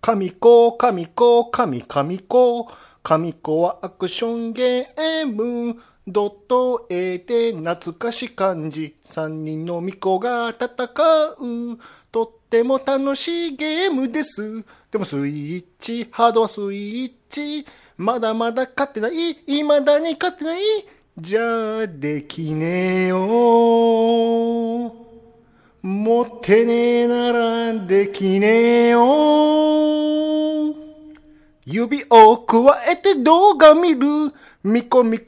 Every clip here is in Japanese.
神子はアクションゲーム。ドット A で懐かし漢字。3人の巫女が戦う。とっても楽しいゲームです。でもスイッチ、ハードはスイッチ。まだまだ勝ってない。未だに勝ってない。じゃあできねえよ。持ってねえならできねえよ。指をくわえて動画見る。みこみ。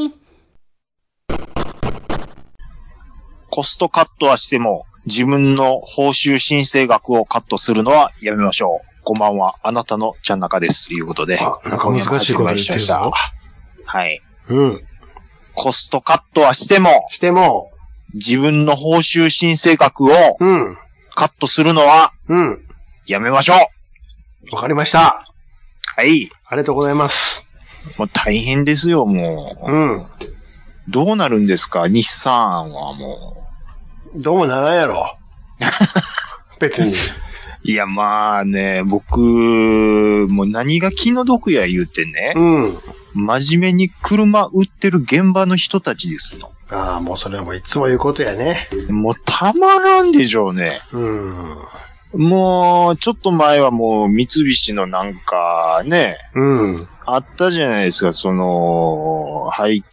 コストカットはしても、自分の報酬申請額をカットするのはやめましょう。こんばんは、あなたのちゃんなかです。ということで。 なんか難しいこと言ってるぞ。 はい。 うん。 コストカットはしても、自分の報酬申請額を、カットするのは、やめましょう。わかりました。 はい。 ありがとうございます。 もう大変ですよ、もう。どうなるんですか、日産はもう。 どうもならんやろ。別に。 いや、まあね、僕、もう何が気の毒や言うてね。真面目に車売ってる現場の人たちですよ。 ああ、もうそれはもういつも言うことやね。 もうたまらんでしょうね。もう、ちょっと前はもう三菱のなんかね、あったじゃないですか、その、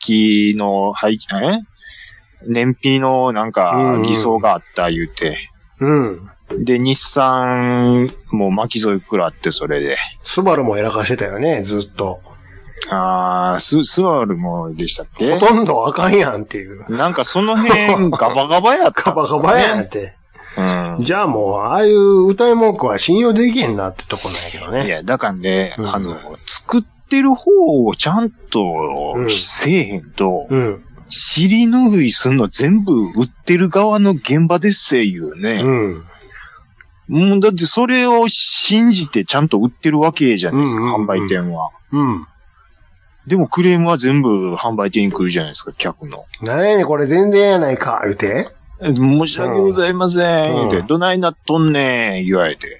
燃費のなんか偽装があった言うて。で、日産も巻き添え食らってそれで。 スバルもやらかしてたよね、ずっと。 ああ、スバルもでしたっけ？ ほとんどあかんやんっていう。 なんかその辺ガバガバやった、 ガバガバやんって。じゃあもう、ああいう歌い文句は信用できへんなってとこなんやけどね。 いや、だからね、作ってる方をちゃんとせえへんと、尻拭いすんの全部売ってる側の現場ですせいうね。もうだってそれを信じてちゃんと売ってるわけじゃないですか、販売店は。でもクレームは全部販売店に来るじゃないですか、客の。 なんやねんこれ全然やないか、言うて。 申し訳ございません、言うて、どないなっとんねん、言われて。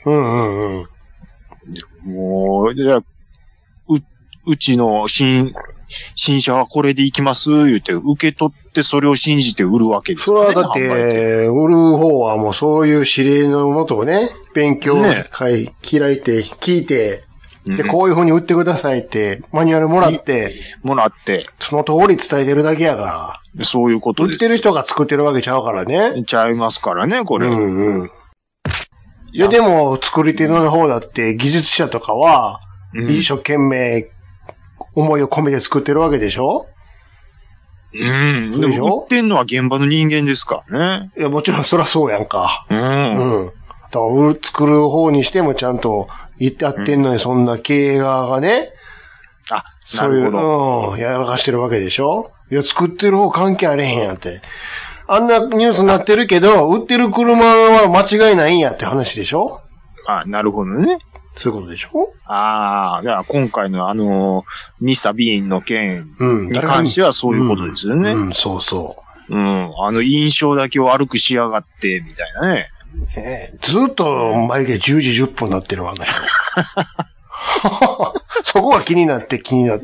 もう、じゃあ、うちの新車はこれで行きます、言うて、受け取ってそれを信じて売るわけですよね。 それはだって、売る方はもうそういう指令のもとをね、勉強会開いて、聞いて、で、こういう風に売ってくださいって、マニュアルもらって、その通り伝えてるだけやから。 そういうことです。 売ってる人が作ってるわけちゃうからね。 ちゃいますからね、これ。 いや、でも、作り手の方だって、技術者とかは、一生懸命、思いを込めて作ってるわけでしょ？ でしょ？売ってんのは現場の人間ですからね。 いや、もちろんそらそうやんか。だから作る方にしてもちゃんと言ってあってんのに、そんな経営側がね、そういう、やらかしてるわけでしょ？いや、作ってる方関係あれへんやんって。あんなニュースになってるけど、売ってる車は間違いないんやって話でしょ？ なるほどね。 そういうことでしょ？ じゃあ今回のミスター・ビーンの件に関してはそういうことですよね。 そうそう。 印象だけ悪くしやがって、みたいなね。 ずっと眉毛10時10分になってるわね。そこが気になって。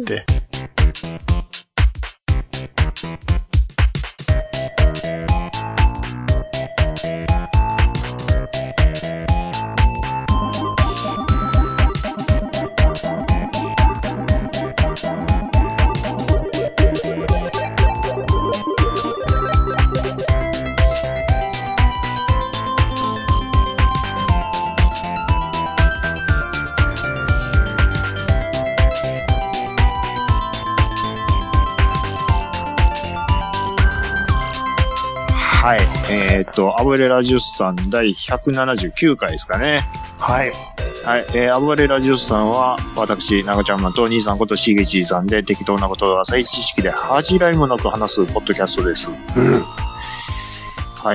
はい。暴れラジオスさん第179回ですかね。 はい。 はい。暴れラジオスさんは、私、長ちゃんまと兄さんことしげちさんで適当なことを浅い知識で恥じらいもなく話すポッドキャストです。はい。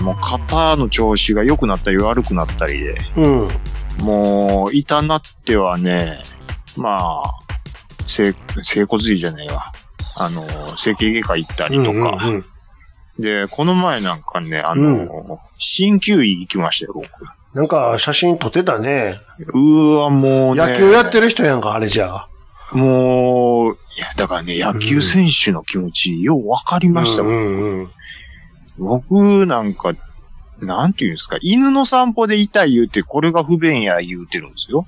もう肩の調子が良くなったり悪くなったりで。もう、痛なってはね、まあ、整骨院じゃねえわ。整形外科行ったりとか。で、この前なんかね、鍼灸院行きましたよ、僕。 なんか写真撮ってたね。 もうね。 野球やってる人やんか、あれじゃ。 もう、いや、だからね、野球選手の気持ち、ようわかりましたもん。僕なんか、なんていうんですか、犬の散歩で痛い言うて、これが不便や言うてるんですよ。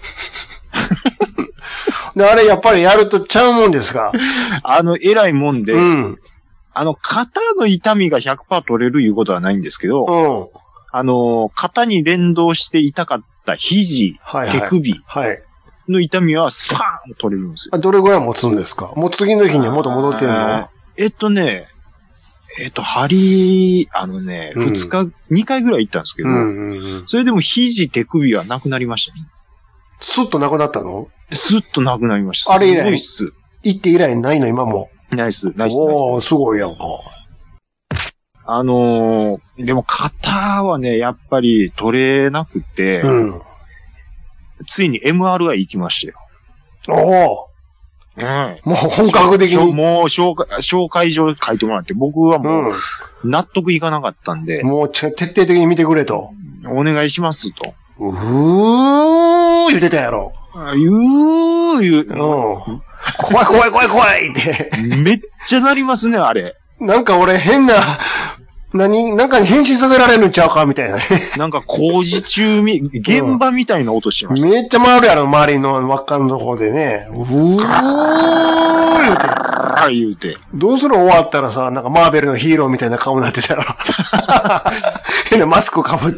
で、あれやっぱりやるとちゃうもんですか？ 偉いもんで、肩の痛みが 100% 取れるいうことはないんですけど、肩に連動して痛かった肘、手首の痛みはスパーンと取れるんですよ。 どれぐらい持つんですか？もう次の日には元戻ってんの？ 2回ぐらい行ったんですけど、それでも肘、手首はなくなりましたね。 スッとなくなったの？ スッとなくなりました。 あれ以来すごいっす。 行って以来ないの今も。 ナイス。 おー、すごいやんか。 でも肩はね、やっぱり取れなくて、ついに MRI 行きましたよ。 もう本格的に。 もう紹介状書いてもらって、僕はもう納得いかなかったんで。 もう徹底的に見てくれと。 お願いしますと。 言うてたやろ。怖いって。 めっちゃなりますね、あれ。 なんか俺変な、なんかに変身させられるんちゃうかみたいなね。 なんか工事中現場みたいな音してました。 めっちゃ回るやろ、周りの輪っかのとこでね。言うて。どうする終わったらさ、なんかマーベルのヒーローみたいな顔になってたら。変なマスクかぶって。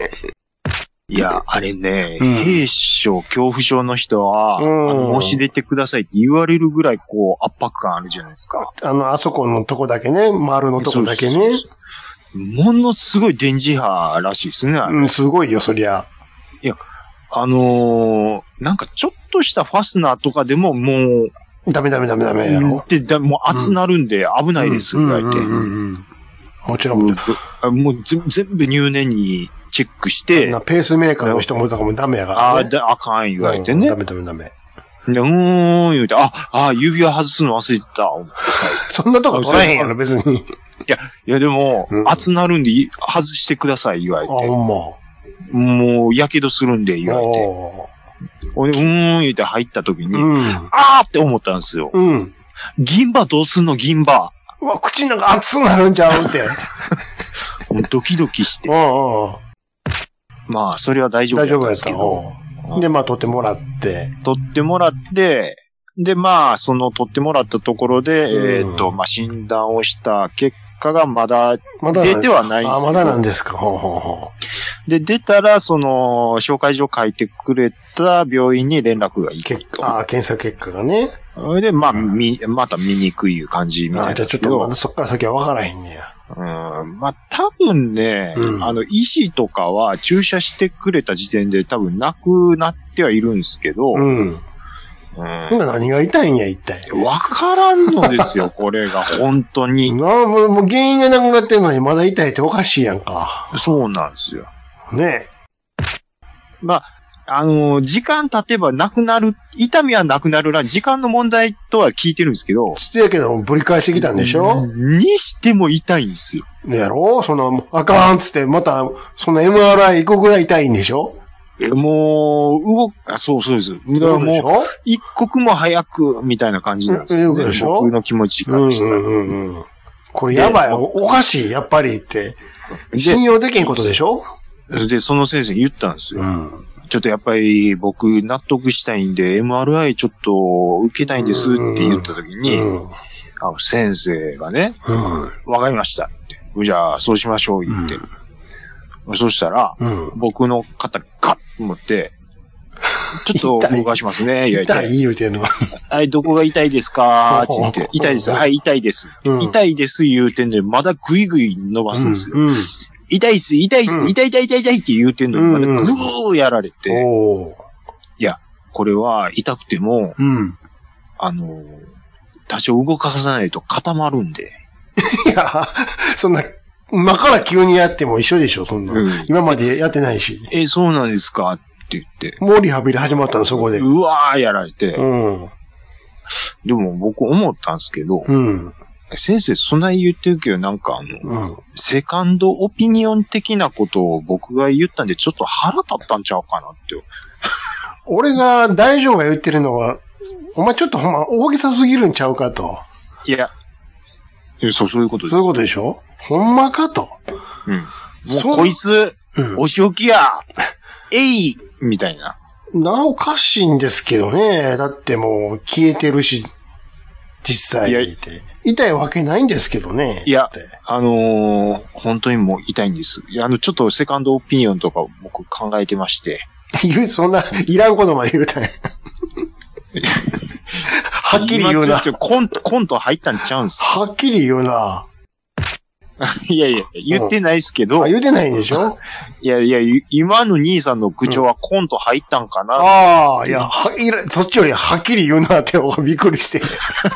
いや、あれね、兵所恐怖症の人は、申し出てくださいって言われるぐらい、圧迫感あるじゃないですか。 あそこのとこだけね、丸のとこだけね。 ものすごい電磁波らしいですね、あれ。 すごいよ、そりゃ。 いや、なんかちょっとしたファスナーとかでももう、 ダメやろ。 もう熱なるんで危ないです、ぐらいで。 もちろん。 もう全部入念にチェックして。 ペースメーカーの人もダメやからね。 あかん言われてね。 ダメ。で、 言うて、指輪外すの忘れてた。 そんなとこ取らへんやろ、別に。 いやでも、熱なるんで外してください、言われて。もう、やけどするんで、言われて。言うて入った時に、って思ったんですよ。銀歯どうすんの、銀歯。 口なんか熱くなるんちゃうって。 ドキドキして。まあ、それは大丈夫だったんですけど。 で、取ってもらって。 で、取ってもらったところで、診断をした結果がまだ出てはないんですけど。 まだなんですか。 で、出たら、紹介状書いてくれた病院に連絡が行くと。 検査結果がね。 で、また見にくい感じみたいな。 じゃあちょっとまだそっから先は分からへんねや。 多分ね、医師とかは注射してくれた時点で多分なくなってはいるんですけど、 今何が痛いんや、一体。 わからんのですよ、これが、本当に。 もう原因がなくなってんのにまだ痛いっておかしいやんか。 そうなんですよ。 ねえ。時間経てばなくなる、痛みはなくなるな、時間の問題とは聞いてるんですけど。 やけど、ぶり返してきたんでしょ？ にしても痛いんですよ。 やろ？あかんっつって、また、MRI 行くぐらい痛いんでしょ？ もう、そうです。もう、一刻も早く、みたいな感じなんですよ、ね。僕の気持ちからしたら。 これやばい、おかしい、やっぱりって。信用できんことでしょ？ で、その先生に言ったんですよ。ちょっとやっぱり僕納得したいんで MRI ちょっと受けたいんですって言った時に、先生がね、わかりましたって。じゃあそうしましょう言って。そしたら、僕の肩カッと持って、ちょっと動かしますね、 痛い言うてんの。 はい、どこが痛いですかって言って、痛いです。はい、痛いです。痛いです言うてんで、まだグイグイ伸ばすんですよ。痛いっす、痛いって言うてんのに、まだぐーやられて、いや、これは痛くても、多少動かさないと固まるんで。 いや、そんな、今から急にやっても一緒でしょ、そんな。今までやってないし。 そうなんですかって言って。 もうリハビリ始まったの、そこで。 うわーやられて。でも僕思ったんですけど、 先生、そんな言ってるけど、なんかセカンドオピニオン的なことを僕が言ったんで、ちょっと腹立ったんちゃうかなって。 俺が大丈夫が言ってるのは、お前ちょっとほんま大げさすぎるんちゃうかと。 いや、そういうことです。 そういうことでしょ？ほんまかと。 うん。もうこいつ、お仕置きや、みたいな。 おかしいんですけどね。だってもう消えてるし、実際にいて。痛いわけないんですけどね。 いや、本当にもう痛いんです。ちょっとセカンドオピニオンとか僕考えてまして。 そんな、いらんことまで言うたんや。はっきり言うな。 コント入ったんちゃうんすか？ はっきり言うな。 いやいや、言ってないですけど。 言ってないんでしょ？ いや、今の兄さんの口調はコント入ったんかな、 ああ、いや、そっちよりはっきり言うなってびっくりして。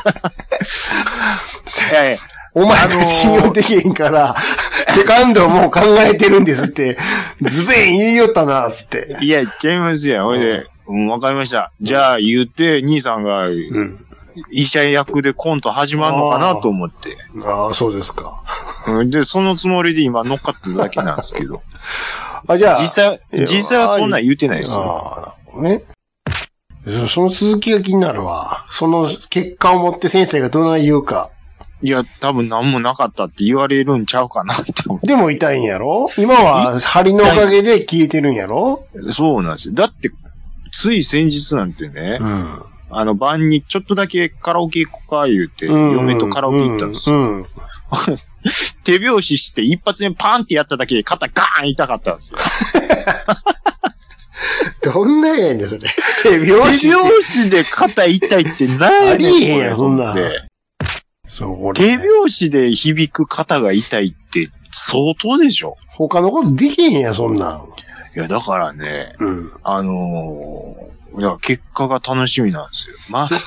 お前が信用できへんから、セカンドもう考えてるんですって、ズベン言いよったな、つって。 いや、ちゃいますよ。ほいで、わかりました。じゃあ言って、兄さんが、医者役でコント始まるのかなと思って。 ああ、そうですか。 で、そのつもりで今乗っかってただけなんですけど。 じゃあ。 実際はそんなん言ってないですよ。 ああ、なるほどね。その続きが気になるわ。その結果をもって先生がどない言うか。 いや、多分何もなかったって言われるんちゃうかなって思って。 でも痛いんやろ？今は針のおかげで消えてるんやろ？ そうなんですよ。だって、つい先日なんてね、晩にちょっとだけカラオケ行こうか言うて、嫁とカラオケ行ったんですよ。手拍子して一発目パーンってやっただけで肩ガーン痛かったんですよ。 どんなやねん、それ。手拍子で肩痛いって何やねん。 ありえへんやん、そんな。 手拍子で響く肩が痛いって相当でしょ？ 他のことできへんやん、そんなん。 いや、だからね、いや、結果が楽しみなんですよ。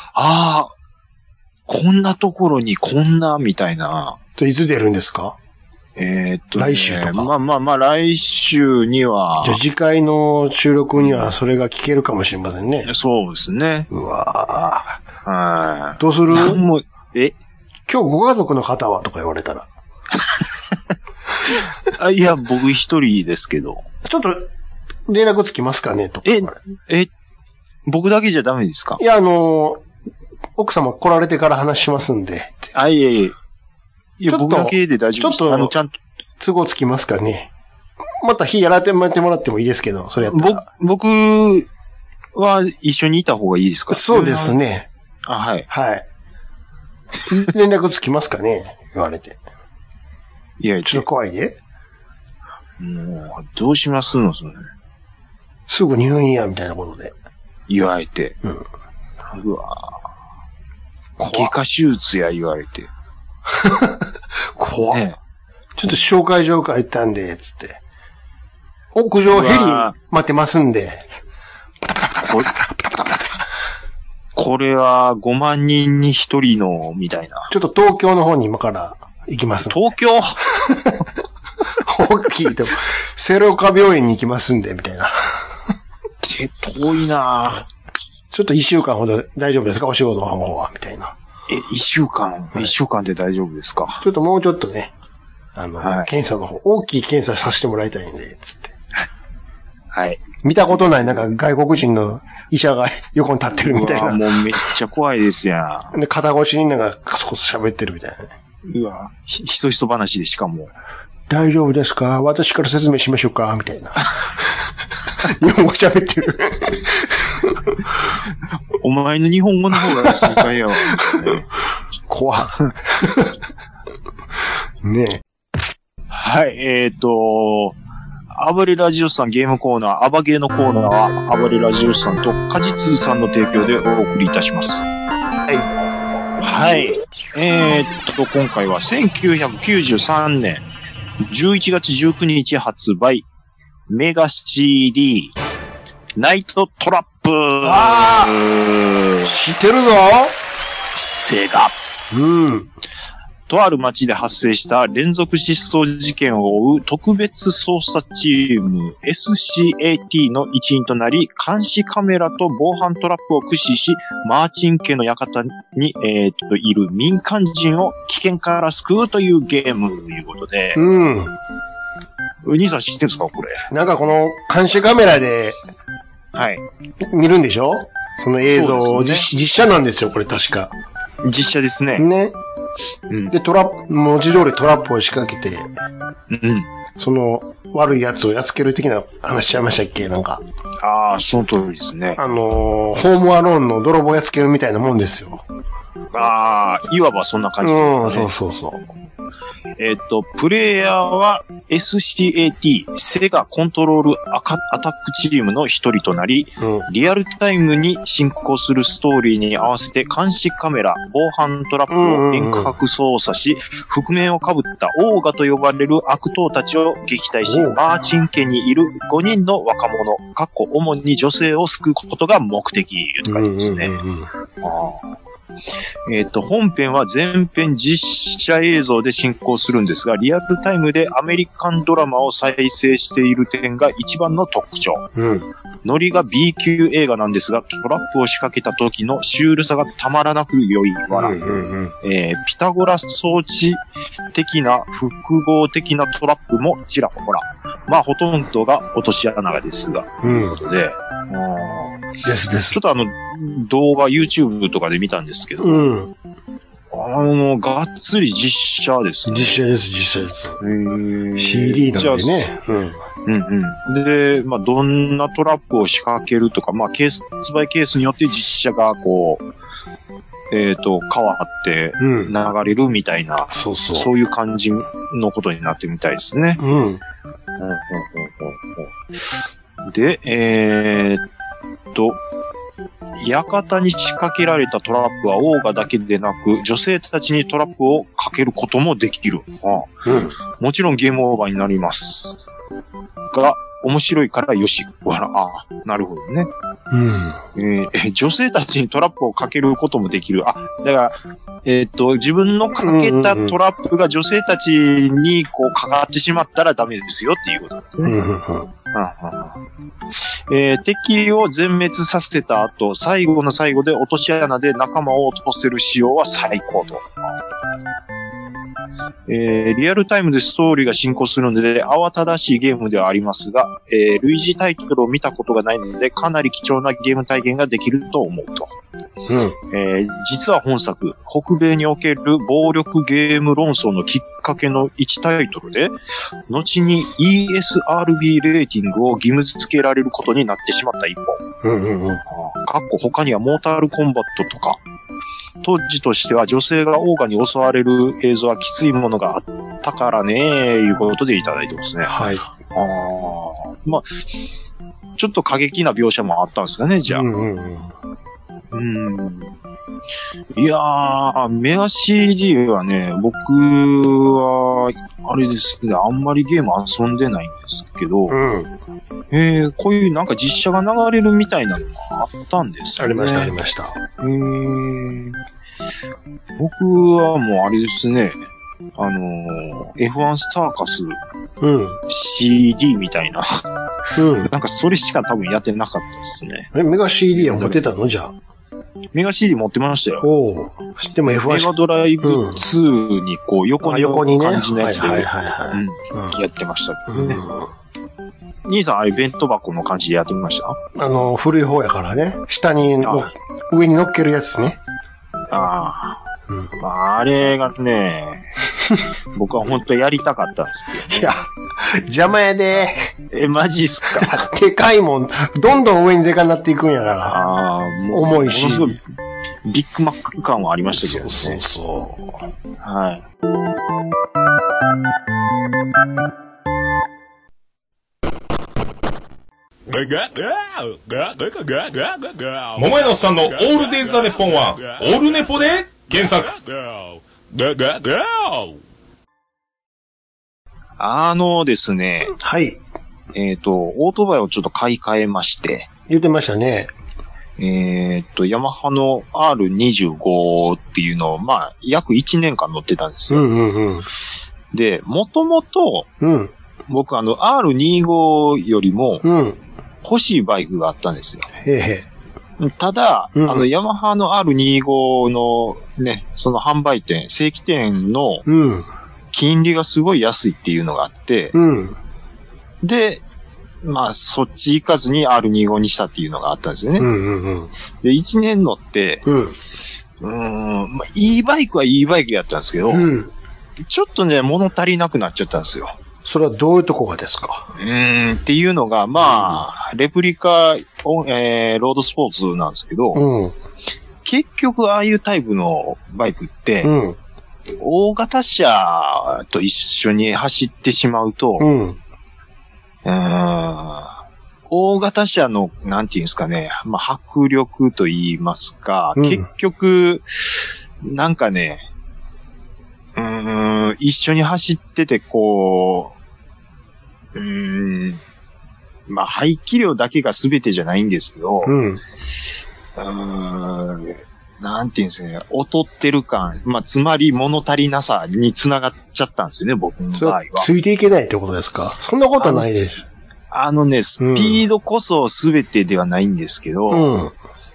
こんなところにこんな、みたいな。 いつ出るんですか？来週とか。 来週には。 じゃあ次回の収録にはそれが聞けるかもしれませんね。 そうですね。 うわぁ。 はい。 どうする？ 今日ご家族の方はとか言われたら。 いや、僕一人ですけど。 ちょっと連絡つきますかねとか。 僕だけじゃダメですか？ いや、奥様来られてから話しますんで。 いや、僕だけで大丈夫です。 ちょっと、ちゃんと都合つきますかね。また日やってもらってもいいですけど、それやったら。 僕は一緒にいた方がいいですか？ そうですね。 はい。 はい。連絡つきますかね言われて。 いや、 ちょっと怖いで。 もう、どうしますのそれ。 すぐ入院や、みたいなことで。 言われて。うわぁ。外科手術や、言われて。 怖っ。ちょっと紹介状書いたんで、つって。屋上ヘリ待ってますんで。 これは5万人に1人の、みたいな。 ちょっと東京の方に今から行きます。 東京大きいとこ。セロカ病院に行きますんで、みたいな。 遠いなぁ。 ちょっと1週間ほど大丈夫ですかお仕事の方は、みたいな。 1週間、1週間で大丈夫ですか？ ちょっともうちょっとね、検査の方、大きい検査させてもらいたいんで、つって。 はい。 見たことないなんか外国人の医者が横に立ってるみたいな。 もうめっちゃ怖いですやん。 で、肩越しになんかカソコソ喋ってるみたいなね。 うわ、ひそひそ話でしかも。 大丈夫ですか？私から説明しましょうかみたいな。日本語喋ってる。 お前の日本語の方が心配やわ。 怖ねえ。 はい、暴れラジオスさんゲームコーナー、アバゲーのコーナーは、暴れラジオスさんと果実さんの提供でお送りいたします。はい。今回は1993年11月19日発売、メガ CD、ナイトトラップ。 知ってるぞ。 セガ。 とある町で発生した連続失踪事件を追う特別捜査チーム SCAT の一員となり、監視カメラと防犯トラップを駆使し、マーチン家の館に、いる民間人を危険から救うというゲームということで。兄さん知ってるんですかこれ。 なんかこの監視カメラで、 はい。 見るんでしょその映像を、 ね、 実写なんですよ、これ確か。 実写ですね。 ね。うん、で、文字通りトラップを仕掛けて、 うん。 その、悪い奴をやっつける的な話しちゃいましたっけなんか。 ああ、その通りですね。 ホームアローンの泥棒やっつけるみたいなもんですよ。 ああ、いわばそんな感じですね。 うん、そうそうそう。 プレイヤーは SCAT、セガコントロールアタックチームの一人となり、リアルタイムに進行するストーリーに合わせて監視カメラ、防犯トラップを遠隔操作し、覆面をかぶったオーガと呼ばれる悪党たちを撃退し、マーチン家にいる5人の若者、主に女性を救うことが目的と書いてますね。本編は全編実写映像で進行するんですが、リアルタイムでアメリカンドラマを再生している点が一番の特徴。ノリが B 級映画なんですが、トラップを仕掛けた時のシュールさがたまらなく良い笑。ピタゴラ装置的な複合的なトラップもちらほら。まあほとんどが落とし穴ですが、ということで。 です。 ちょっと動画 YouTube とかで見たんですけど、がっつり実写ですね。 実写です。CD なんでね。 で、まあ、どんなトラップを仕掛けるとか、まあ、ケースバイケースによって実写がこう、変わって流れるみたいな、そういう感じのことになってみたいですね。で、館に仕掛けられたトラップはオーガだけでなく、女性たちにトラップをかけることもできる。もちろんゲームオーバーになります。が、面白いからよし。なるほどね。女性たちにトラップをかけることもできる。だから、自分のかけたトラップが女性たちにこうかかってしまったらダメですよっていうことですね。敵を全滅させた後、最後の最後で落とし穴で仲間を落とせる仕様は最高と。リアルタイムでストーリーが進行するので慌ただしいゲームではありますが、類似タイトルを見たことがないのでかなり貴重なゲーム体験ができると思うと。実は本作、北米における暴力ゲーム論争のきっかけの1タイトルで、後に ESRB レーティングを義務付けられることになってしまった一方。他にはモータルコンバットとか、当時としては女性がオーガに襲われる映像はきついものがあったからね、いうことでいただいてますね。まあ、ちょっと過激な描写もあったんですかね、じゃあ。いやー、メガ CD はね、僕は、あれですね、あんまりゲーム遊んでないんですけど、こういうなんか実写が流れるみたいなのがあったんですよね。 ありました。 僕はもうあれですね、F1 スターカス、CD みたいな、なんかそれしか多分やってなかったですね。 メガ CD は持ってたのじゃあ。 メガ CD 持ってましたよ。 でも F1 メガドライブ2にこう横に感じのやつでやってましたけどね。兄さんあれ弁当箱の感じでやってみました？ 古い方やからね。上に乗っけるやつね。 あれがね、僕は本当やりたかったんですけどね。 いや、邪魔やで。 マジっすか。 でかいもん、どんどん上にでかになっていくんやから。重いし。 ものすごいビッグマック感はありましたけどね。 そう。 はい。 桃屋のおっさんのオールデイズ・ザ・ネッポンはオールネポで検索。 ですね。 はい。 オートバイをちょっと買い替えまして。 言ってましたね。 ヤマハの R25 っていうのを、まあ、約1年間乗ってたんですよ。で、もともと、僕R25 よりも、欲しいバイクがあったんですよ。ただ、ヤマハの R25 のね、その販売店、正規店の、金利がすごい安いっていうのがあって、で、まあ、そっち行かずに R25 にしたっていうのがあったんですよね。で、1年乗って、まあ、いいバイクはいいバイクやったんですけど、ちょっとね、物足りなくなっちゃったんですよ。 それはどういうとこがですか？ っていうのが、まあ、レプリカ、ロードスポーツなんですけど、結局ああいうタイプのバイクって、大型車と一緒に走ってしまうと、大型車の、なんていうんですかね、まあ、迫力と言いますか、結局、なんかね、一緒に走ってて、こう、まあ、排気量だけが全てじゃないんですけど、なんていうんですかね、劣ってる感、まあ、つまり物足りなさに繋がっちゃったんですよね、僕の場合は。 ついていけないってことですか？そんなことはないです。 スピードこそ全てではないんですけど、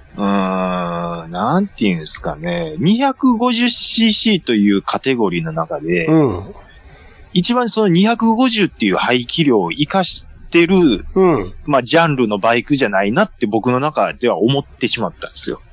なんていうんですかね、250cc というカテゴリーの中で、一番その250っていう排気量を活かしてる、まあ、ジャンルのバイクじゃないなって僕の中では思ってしまったんですよ。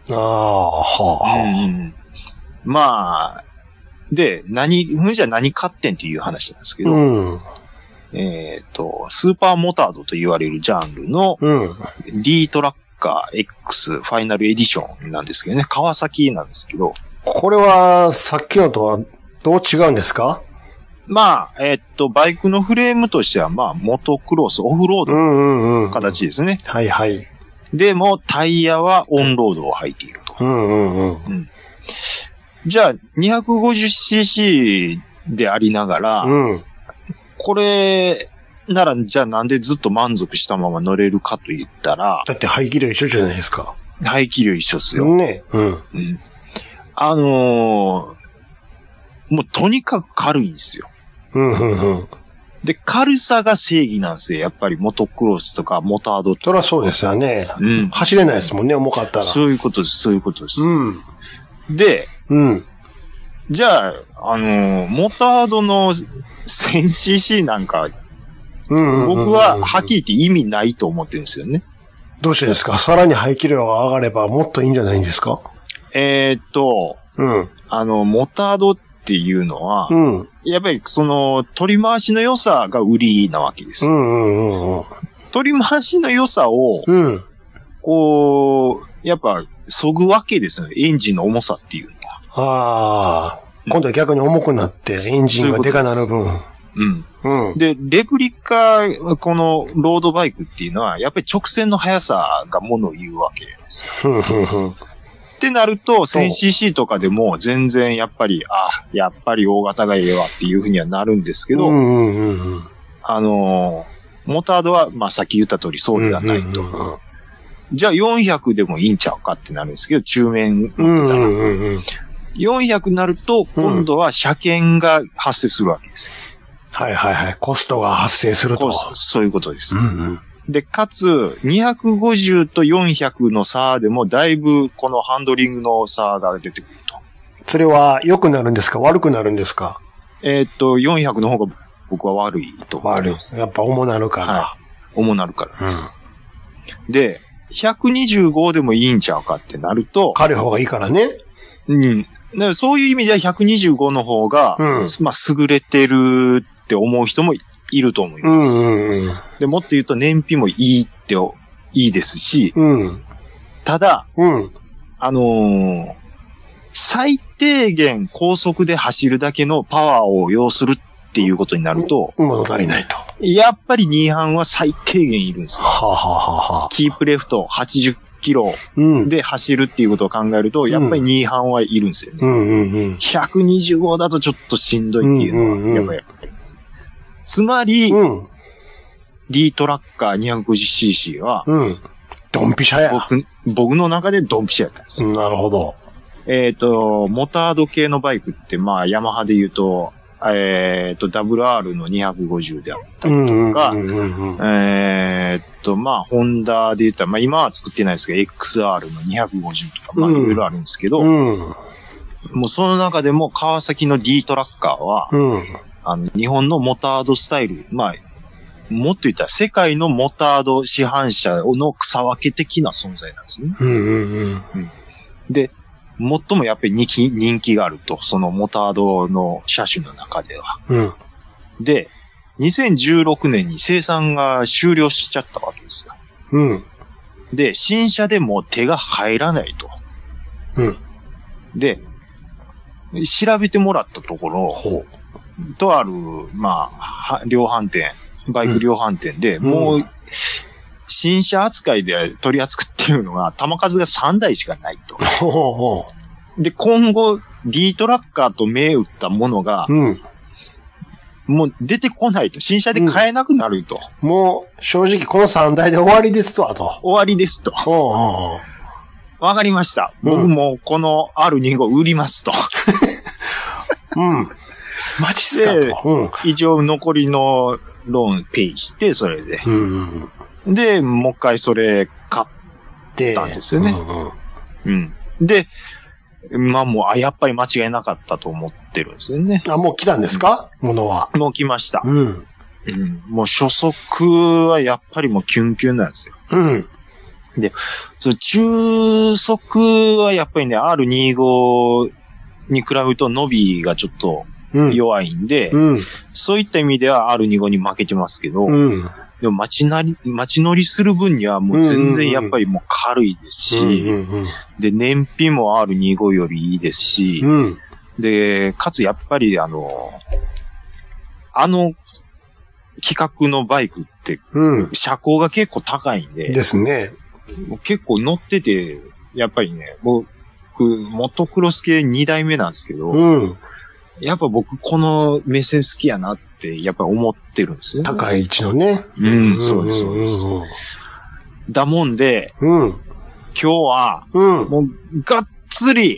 まあ、で、じゃあ何買ってんっていう話なんですけど、スーパーモタードと言われるジャンルの、D トラッカー X ファイナルエディションなんですけどね、川崎なんですけど。 これは、さっきのとはどう違うんですか？ まあ、バイクのフレームとしては、まあ、モトクロス、オフロードの形ですね。 はいはい。 でも、タイヤはオンロードを履いていると。じゃあ、250cc でありながら、これなら、じゃあなんでずっと満足したまま乗れるかと言ったら、 だって排気量一緒じゃないですか。 排気量一緒ですよ。 ね。 もうとにかく軽いんですよ。で、軽さが正義なんですよ。やっぱりモトクロスとかモタードとか。 そりゃそうですよね。走れないですもんね、重かったら。 そういうことです、そういうことです。で、じゃあ、モタードの 1000cc なんか、僕ははっきり言って意味ないと思ってるんですよね。 どうしてですか？さらに排気量が上がればもっといいんじゃないんですか？ モタードっていうのは、やっぱりその、取り回しの良さが売りなわけです。取り回しの良さを、こう、やっぱ、そぐわけですよね。エンジンの重さっていうのは。今度は逆に重くなって、エンジンがでかなる分。 で、レプリカ、このロードバイクっていうのは、やっぱり直線の速さがものを言うわけですよ。ってなると、1000cc とかでも全然やっぱり、やっぱり大型がええわっていうふうにはなるんですけど、モタードは、まあさっき言った通りそうではないと。じゃあ400でもいいんちゃうかってなるんですけど、中面乗ってたら。400になると、今度は車検が発生するわけですよ。 コストが発生すると。 そういうことです。で、かつ、250と400の差でも、だいぶこのハンドリングの差が出てくると。 それは良くなるんですか？悪くなるんですか ？400の方が僕は悪いと思います。 やっぱ重なるから。 重なるからです。で、125でもいいんちゃうかってなると。 軽い方がいいからね。 だからそういう意味では125の方が、まあ、優れてるって思う人もいると思います。で、もっと言うと燃費もいいですし、ただ、最低限高速で走るだけのパワーを要するっていうことになると、 物足りないと。 やっぱり2班は最低限いるんですよ。キープレフト80キロで走るっていうことを考えると、やっぱり2班はいるんですよね。125だとちょっとしんどいっていうのは、やっぱり。つまり、D トラッカー 250cc は、 ドンピシャや。 僕の中でドンピシャやったんですよ。 なるほど。 モタード系のバイクって、まあ、ヤマハで言うと、WR の250であったりとか、まあ、ホンダで言ったら、まあ、今は作ってないですけど、XR の250とか、まあ、いろいろあるんですけど、もうその中でも川崎の D トラッカーは、日本のモタードスタイル、まあ、もっと言ったら世界のモタード市販車の草分け的な存在なんですね。で、最もやっぱり人気があると、そのモタードの車種の中では。で、2016年に生産が終了しちゃったわけですよ。で、新車でも手が入らないと。で、調べてもらったところ、とある、まあ、量販店、バイク量販店で、もう、新車扱いで取り扱っているのが、弾数が3台しかないと。で、今後、D トラッカーと銘打ったものが、もう出てこないと。新車で買えなくなると。 もう、正直この3台で終わりですと、あと。 終わりですと。わかりました。僕もこの R25 売りますと。 マジっすかと。 一応残りのローンペイして、それで。で、もう一回それ買ったんですよね。で、まあもう、やっぱり間違いなかったと思ってるんですよね。 もう来たんですかものは。 もう来ました。もう初速はやっぱりもうキュンキュンなんですよ。で、中速はやっぱりね、R25 に比べると伸びがちょっと弱いんで、そういった意味では R25 に負けてますけど、でも街乗りする分にはもう全然やっぱりもう軽いですし、で、燃費も R25 よりいいですし、で、かつやっぱり規格のバイクって、車高が結構高いんで、 ですね。 結構乗ってて、やっぱりね、僕、モトクロス系2代目なんですけど、やっぱ僕この目線好きやなってやっぱ思ってるんですよね。 高い位置のね。 そうです、そうです。だもんで、今日は、もうがっつり、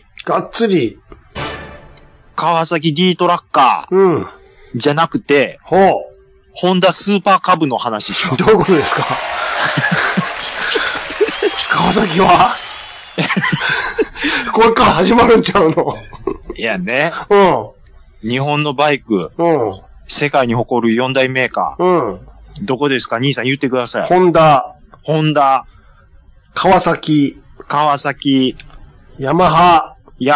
川崎 D トラッカー、じゃなくて、ホンダスーパーカブの話します。 どういうことですか川崎はこれから始まるんちゃうのいやね。日本のバイク。世界に誇る4大メーカー。どこですか兄さん言ってください。 ホンダ。川崎。ヤマハ。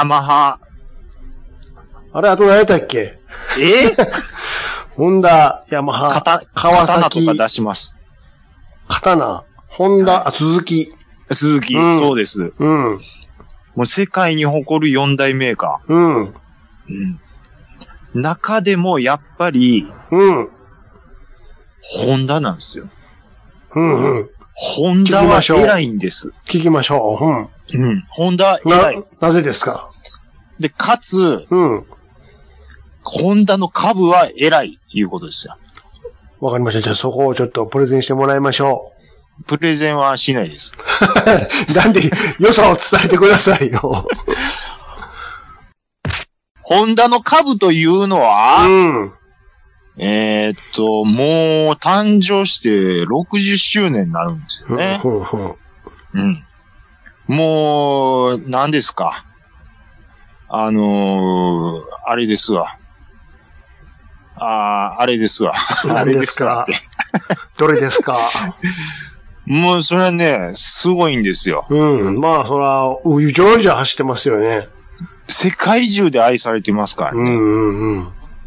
あれ、あと何やったっけホンダ、ヤマハ、川崎。 刀とか出します。 刀、ホンダ、鈴木。 そうです。もう世界に誇る4大メーカー。中でもやっぱり、ホンダなんですよ。ホンダは偉いんです。 聞きましょう。ホンダ偉い。 なぜですか？ で、かつ、ホンダの株は偉い、いうことですよ。 わかりました。じゃあそこをちょっとプレゼンしてもらいましょう。プレゼンはしないです。 なんで、良さを伝えてくださいよ。 ホンダの株というのは、もう誕生して60周年になるんですよね。もう、何ですか。あれですわ。あれですわ。 何ですかどれですかもう、それはね、すごいんですよ。 まあ、そら、うじょうじょ走ってますよね。 世界中で愛されてますからね。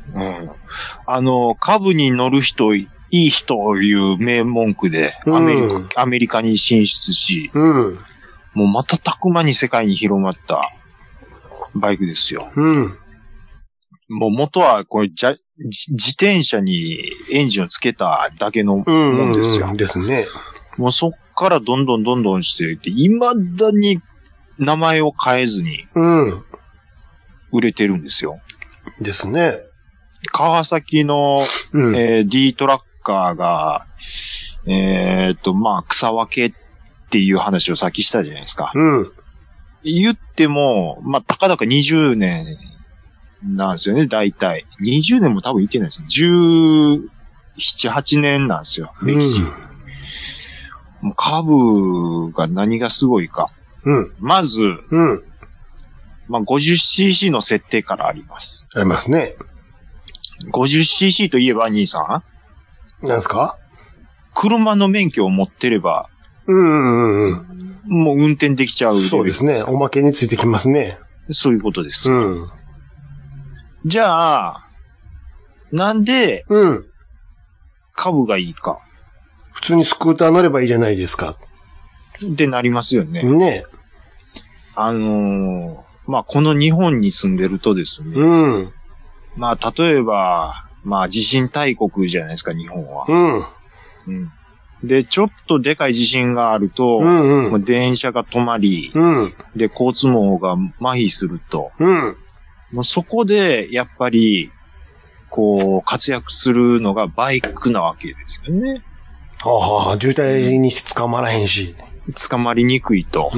株に乗る人、いい人をいう名文句で、アメリカに進出し、もう瞬く間に世界に広まったバイクですよ。もう元はこれ自転車にエンジンをつけただけのもんですよ。 ですね。 もうそっからどんどんしていって、未だに名前を変えずに、売れてるんですよ。 ですね。 川崎の、D トラッカーが、まあ、草分けっていう話をさっきしたじゃないですか。 うん。 言っても、まあ、たかだか20年なんですよね、大体。20年も多分いってないですよ。17、8年なんですよ、歴史。もう株が何がすごいか。 うん。 まず、 うん。 まあ、50cc の設定からあります。 ありますね。 50cc といえば、兄さんなんですか？ 車の免許を持ってれば、もう運転できちゃう。 そうですね。おまけについてきますね。 そういうことです。 うん。 じゃあ、なんで、株がいいか。 普通にスクーター乗ればいいじゃないですか。 ってなりますよね。 ね。 まあ、この日本に住んでるとですね。 うん。 まあ、例えば、まあ、地震大国じゃないですか、日本は。うん。で、ちょっとでかい地震があると、もう電車が止まり、で、交通網が麻痺すると、もうそこで、やっぱり、こう、活躍するのがバイクなわけですよね。 はあ、渋滞に捕まらへんし。 捕まりにくいと。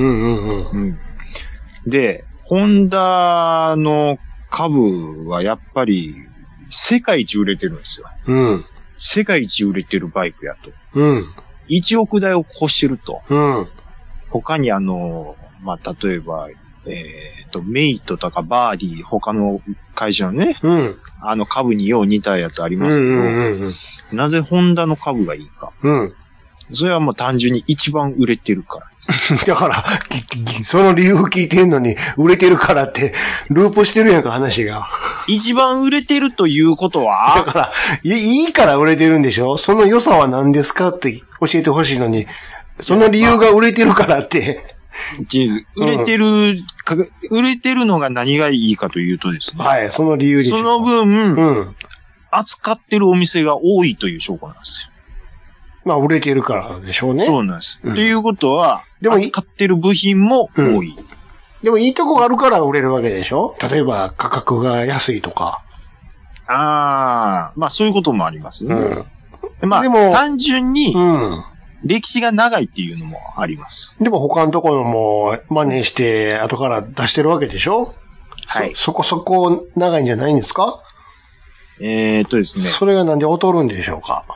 で、ホンダの株はやっぱり、世界一売れてるんですよ。世界一売れてるバイクやと。1億台を超してると。他にまあ、例えば、メイトとかバーディー、他の会社のね、株によう似たやつありますけど、なぜホンダの株がいいか。それはもう単純に一番売れてるから。 だから、その理由聞いてんのに、売れてるからって、ループしてるやんか、話が。 一番売れてるということはだから、いいから売れてるんでしょ？その良さは何ですかって教えてほしいのに、その理由が売れてるからって。 売れてるのが何がいいかというとですね。 はい、その理由でしょ。 その分、扱ってるお店が多いという証拠なんですよ。 まあ、売れてるからでしょうね。 そうなんです。ということは、でも扱ってる部品も多い。 でもいいとこがあるから売れるわけでしょ？例えば価格が安いとか。 まあそういうこともありますね。まあ、でも単純に、歴史が長いっていうのもあります。 でも他のところも真似して後から出してるわけでしょ？はい。そこそこ長いんじゃないんですか？ ですね。 それがなんで劣るんでしょうか？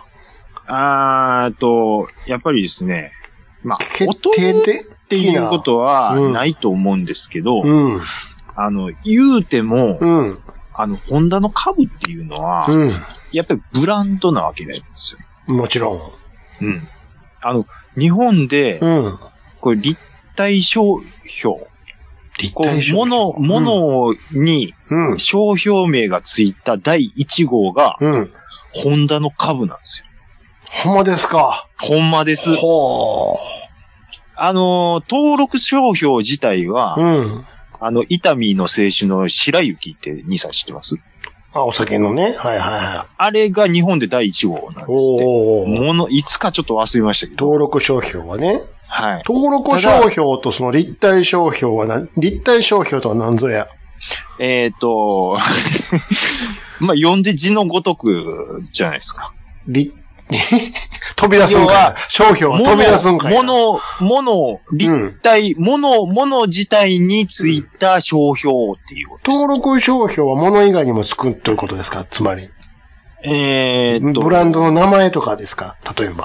やっぱりですね、まあ、劣るっていうことはないと思うんですけど、言うても、ホンダの株っていうのは、やっぱりブランドなわけなんですよ。 もちろん。 日本で、これ立体商標。物に商標名がついた第1号が、ホンダの株なんですよ。 ほんまですか。 ほんまです。登録商標自体は、伊丹の清酒の白雪って兄さん知ってます？ お酒のね。はいはいはい。 あれが日本で第1号なんですって。いつかちょっと忘れましたけど。 登録商標はね。 はい。 登録商標とその立体商標は立体商標とは何ぞや。 まあ、読んで字のごとくじゃないですか。 飛び出すんかい。商標は飛び出すんかい。 立体、物自体についた商標っていうこと。 登録商標は物以外にもつくということですか？つまり。ブランドの名前とかですか？例えば。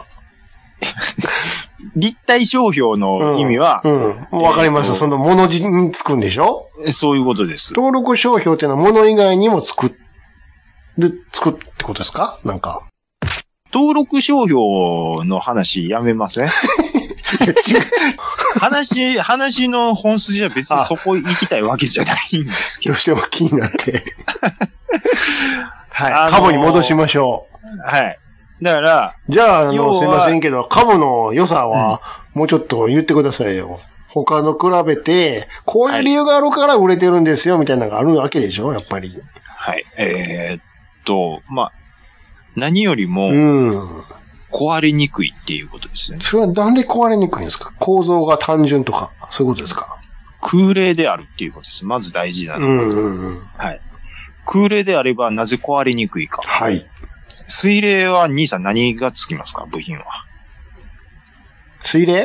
立体商標の意味は、 わかります。その物につくんでしょ？ そういうことです。 登録商標っていうのは物以外にもつくってことですか？なんか。 登録商標の話やめません？話の本筋は別にそこ行きたいわけじゃないんですけど。 どうしても気になって。はい。株に戻しましょう。はい。だから、 じゃあ、すいませんけど、株の良さは、もうちょっと言ってくださいよ。他の比べて、こういう理由があるから売れてるんですよ、みたいなのがあるわけでしょ、やっぱり。 はい。まあ、何よりも、壊れにくいっていうことですね。 それはなんで壊れにくいんですか？構造が単純とか、そういうことですか？ 空冷であるっていうことです。まず大事なのは。はい。空冷であればなぜ壊れにくいか。 はい。 水冷は兄さん何がつきますか？部品は。 水冷？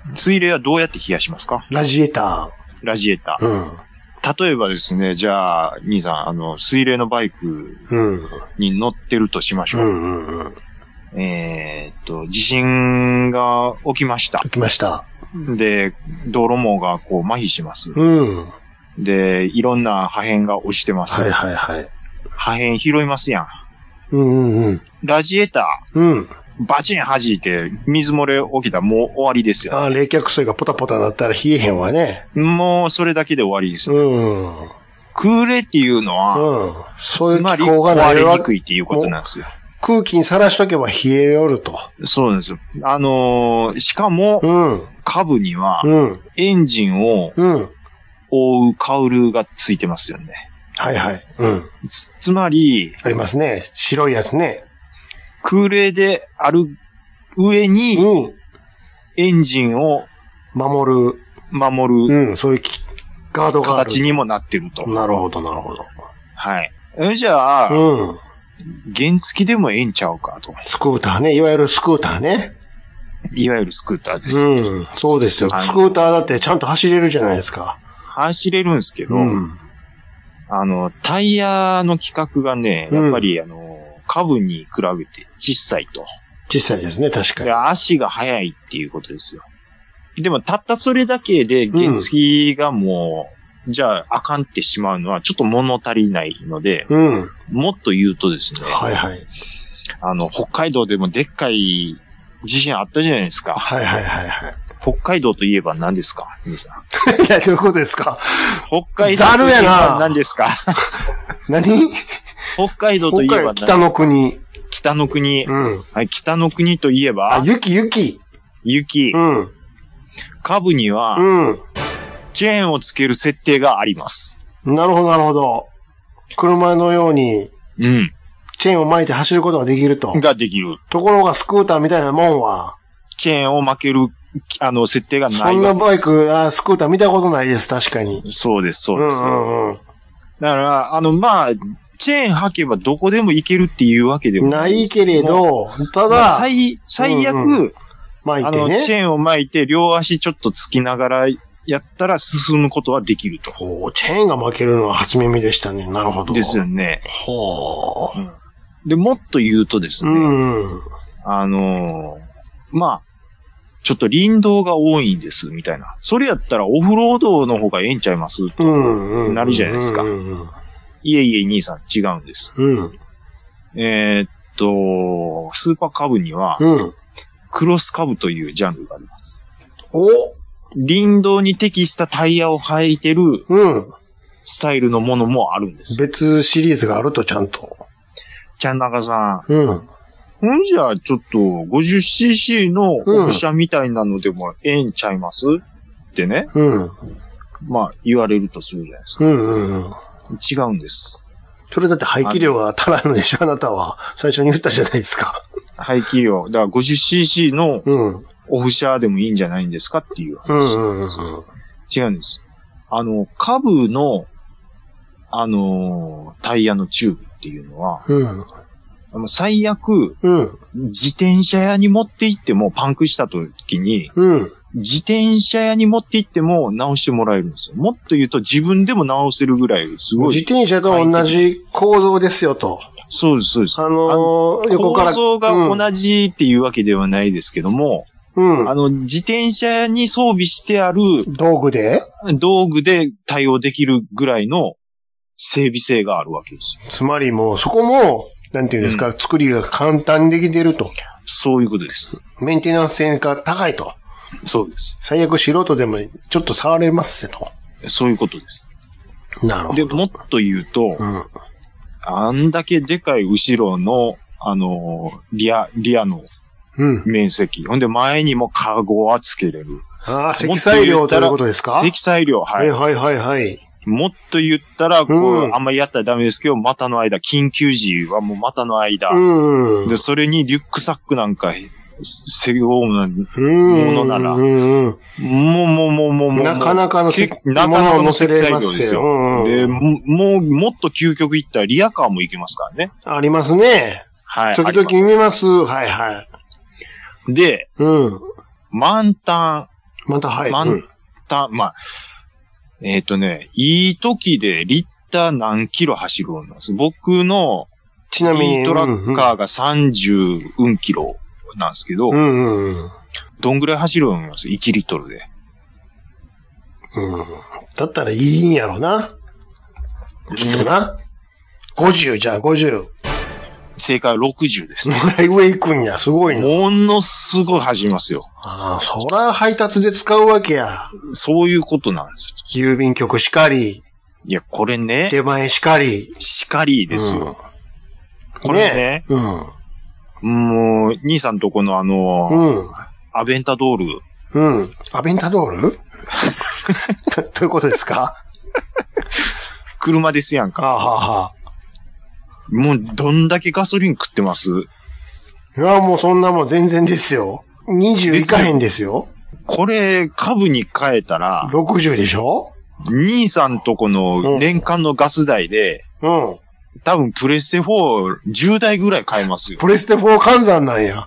水冷はどうやって冷やしますか？ ラジエータラジエーター。 ー。うん。 例えばですね、じゃあ、兄さん、水冷のバイクに乗ってるとしましょう。 うんうんうん。 地震が起きました。 起きました。 で、道路網がこう麻痺します。 うん。 で、いろんな破片が落ちてます。 はいはいはい。 破片拾いますやん。 うんうんうん。 ラジエーター。 うん。 バチン弾いて、水漏れ起きたらもう終わりですよ。 ああ、冷却水がポタポタなったら冷えへんわね。 もうそれだけで終わりです。 うん。 空冷っていうのは、 うん。そういうつまり気候がない壊れにくいっていうことなんですよ。 空気にさらしとけば冷えよると。 そうなんですよ。しかも、 うん。 下部には、 うん。 エンジンをうん。 覆うカウルがついてますよね。 はいはい。うん。 つまり、 ありますね。白いやつね。 空冷である上に、 うん。 エンジンを守る。うん。そういうガードがある。 形にもなってると。 なるほど、なるほど。 はい。じゃあ、 うん。 原付でもええんちゃうかと。 スクーターね。いわゆるスクーターね。 いわゆるスクーターです。 うん。そうですよ。スクーターだってちゃんと走れるじゃないですか。 走れるんですけど、 うん。 タイヤの規格がね、やっぱり下部に比べて小さいと。 小さいですね、確かに。 で、足が速いっていうことですよ。でも、たったそれだけで原付がもう、じゃあ、あかんってしまうのは、ちょっと物足りないので、 うん。 もっと言うとですね、 はいはい。 北海道でもでっかい地震あったじゃないですか。 はいはいはいはい。 北海道といえば何ですか兄さん。 いや、どういうことですか？ 北海道といえば何ですか？ 何？ 北海道といえば何ですか？ 北の国。 北の国。 うん。 はい、北の国といえば雪。 雪。 うん。 下部には、 うん。 チェーンをつける設定があります。 なるほど、なるほど。車のように、 うん。 チェーンを巻いて走ることができると。 ができる。 ところがスクーターみたいなもんは、 チェーンを巻ける、設定がない。 そんなバイク、スクーター見たことないです、確かに。 そうです、そうです。 うんうん。 だから、まあ、チェーン履けばどこでも行けるっていうわけでもないけれど、ただ、 最悪、 うんうん、巻いてね。 チェーンを巻いて両足ちょっとつきながらやったら進むことはできると。 チェーンが巻けるのは初耳でしたね。なるほど。 ですよね。 ほう。うん、 で、もっと言うとですね。 うん。 まあ、ちょっと林道が多いんです、みたいな。それやったらオフロードの方がええんちゃいますとなるじゃないですか。いえいえ、兄さん違うんです。 うん。 スーパーカブには、 うん、 クロスカブというジャンルがあります。 お林道に適したタイヤを履いてる、 うん。 スタイルのものもあるんです。 別シリーズがあるとちゃんと。 ちゃんなかさん。 うん。 ほんじゃ、ちょっと 50cc のオフ車みたいなのでもええんちゃいます、ってね。 うん。 まあ、言われるとするじゃないですか。 うんうんうん。 違うんです。 それだって排気量が足らんのでしょ、あなたは。最初に言ったじゃないですか。 排気量。だから 50cc のオフ車でもいいんじゃないんですかっていう話。 うんうんうん。 違うんです。下部の、タイヤのチューブっていうのは、最悪、自転車屋に持って行ってもパンクした時に、自転車屋に持って行っても直してもらえるんですよ。もっと言うと自分でも直せるぐらいすごい。 自転車と同じ構造ですよと。 そうです、そうです。 横から。 構造が同じっていうわけではないですけども、自転車に装備してある道具で対応できるぐらいの整備性があるわけですよ。 つまりもうそこも、なんていうんですか、作りが簡単にできてると。 そういうことです。 メンテナンス性が高いと。 そうです。 最悪素人でもちょっと触れますよと。 そういうことです。 なるほど。 で、もっと言うと、あんだけでかい後ろの、リアの面積。ほんで前にもカゴはつけれる。 ああ、積載量ということですか？ 積載量、はい。 はいはいはい。 もっと言ったら、あんまりやったらダメですけど、股の間、緊急時はもう股の間。で、それにリュックサックなんか、背負うものなら、もう、 なかなかの積載量ですよ。 で、もっと究極いったらリアカーも行けますからね。 ありますね。はい。時々見ます。はいはい。 で、満タン、 またはい。 まあ、いい時でリッター何キロ走るんです。僕の、 ちなみに。 いいトラッカーが30運キロなんですけど、どんぐらい走るんです ?1 リットルで。 だったらいいんやろな。きっとな。50じゃあ50。 正解は60です。 上行くんや、すごいな。 ものすごい走りますよ。 ああ、そら配達で使うわけや。 そういうことなんですよ。郵便局しかり。 いや、これね。 出前しかり。 しかりですよ。これね。もう、兄さんとこのアベンタドール。 アベンタドールどういうことですか？ 車ですやんか。もう、どんだけガソリン食ってます？ いや、もうそんなもん全然ですよ。20いかへんですよ。 これ、株に変えたら、 60でしょ？ 兄さんとこの年間のガス代で、多分プレステ4 10台ぐらい買えますよ。 プレステ4換算なんや。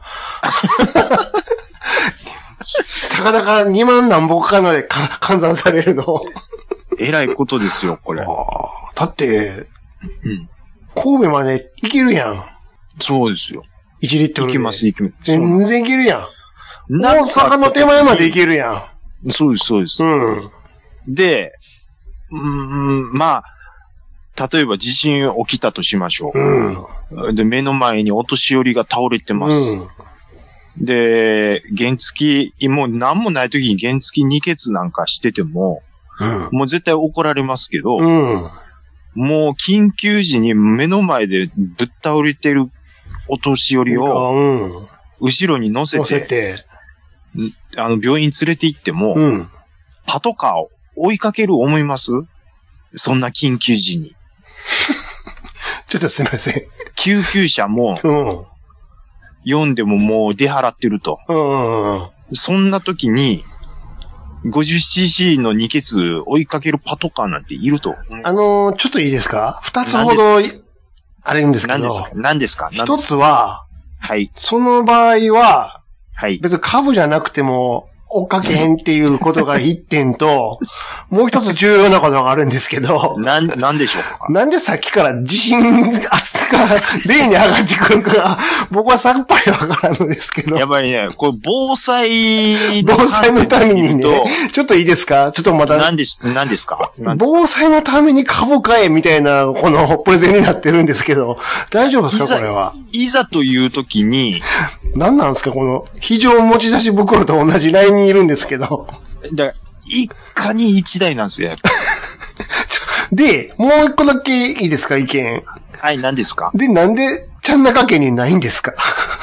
たかだか2万何本かので換算されるの。 えらいことですよ、これ。 だって、神戸まで行けるやん。 そうですよ。 1リットルで。 行きます。 全然行けるやん。大阪の手前まで行けるやん。そうです、そうです。で、まあ、例えば地震起きたとしましょう。で、目の前にお年寄りが倒れてます。で、原付き、もう何もない時に原付き2欠なんかしてても、もう絶対怒られますけど、もう緊急時に目の前でぶっ倒れてるお年寄りを、後ろに乗せて、病院連れて行っても、パトカーを追いかける思います？そんな緊急時に。 ちょっとすいません。 救急車も、読んでももう出払ってると。そんな時に、50cc の2欠追いかけるパトカーなんていると。 ちょっといいですか？2つほどあるんですけど。 何ですか一つは、 はい。 その場合は、 はい。 別に株じゃなくても、追っかけへんっていうことが一点と、もう一つ重要なことがあるんですけど。 なんでしょうか？ なんでさっきから地震圧が例に上がってくるか、僕はさっぱりわからんのですけど。 やっぱりね、これ防災のためにね、ちょっといいですか？ちょっとまた。 何ですか？ 防災のために株買えみたいな、このプレゼンになってるんですけど、大丈夫ですかこれは。 いざという時に、 何なんですかこの、非常持ち出し袋と同じラインにいるんですけど。 一家に一台なんですよ。 で、もう一個だけいいですか意見。 はい、何ですか？ で、なんで、ちゃん中家にないんですか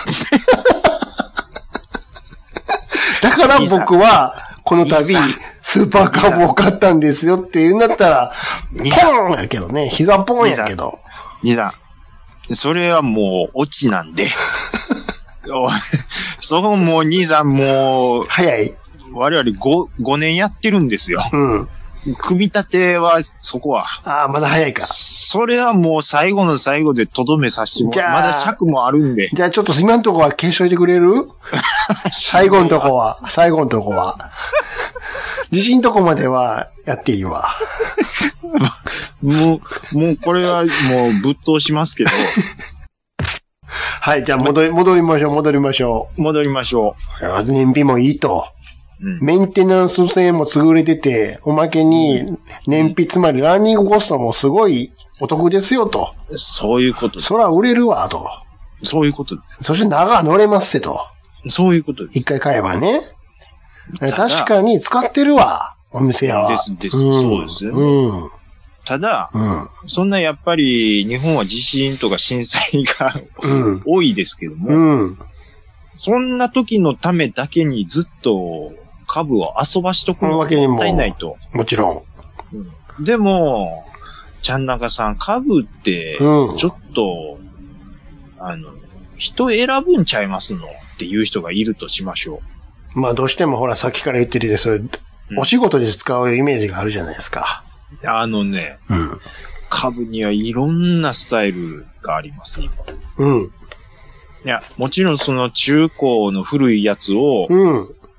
だから僕は、この度、スーパーカブを買ったんですよって言うんだったら、ポーンやけどね、膝ポーンやけど。 それはもう、オチなんで。そこもう、兄さんもう、 早い。 我々5年やってるんですよ。組み立ては、そこは。 ああ、まだ早いか。 それはもう最後の最後でとどめさせてもらう。まだ尺もあるんで。 じゃあちょっと今のとこは消しといてくれる最後のとこは。地震とこまではやっていいわ。 もうこれはもうぶっ通しますけど。 はい、じゃあ戻りましょう。燃費もいいと。メンテナンス性も優れてて、おまけに燃費、つまりランニングコストもすごいお得ですよと。 そういうことです。 そら売れるわと。 そういうことです。 そして長乗れますってと。 そういうことです。 一回買えばね。確かに使ってるわ、お店は。 です。そうですよね。ただ、そんなやっぱり日本は地震とか震災が多いですけども、そんな時のためだけにずっと株を遊ばしとくのはもったいないと。 もちろん。でも、ちゃんなかさん、株って、ちょっと、人選ぶんちゃいますのっていう人がいるとしましょう。まあどうしてもほらさっきから言ってるです、お仕事で使うイメージがあるじゃないですか。 株にはいろんなスタイルがあります、今。いや、もちろんその中古の古いやつを、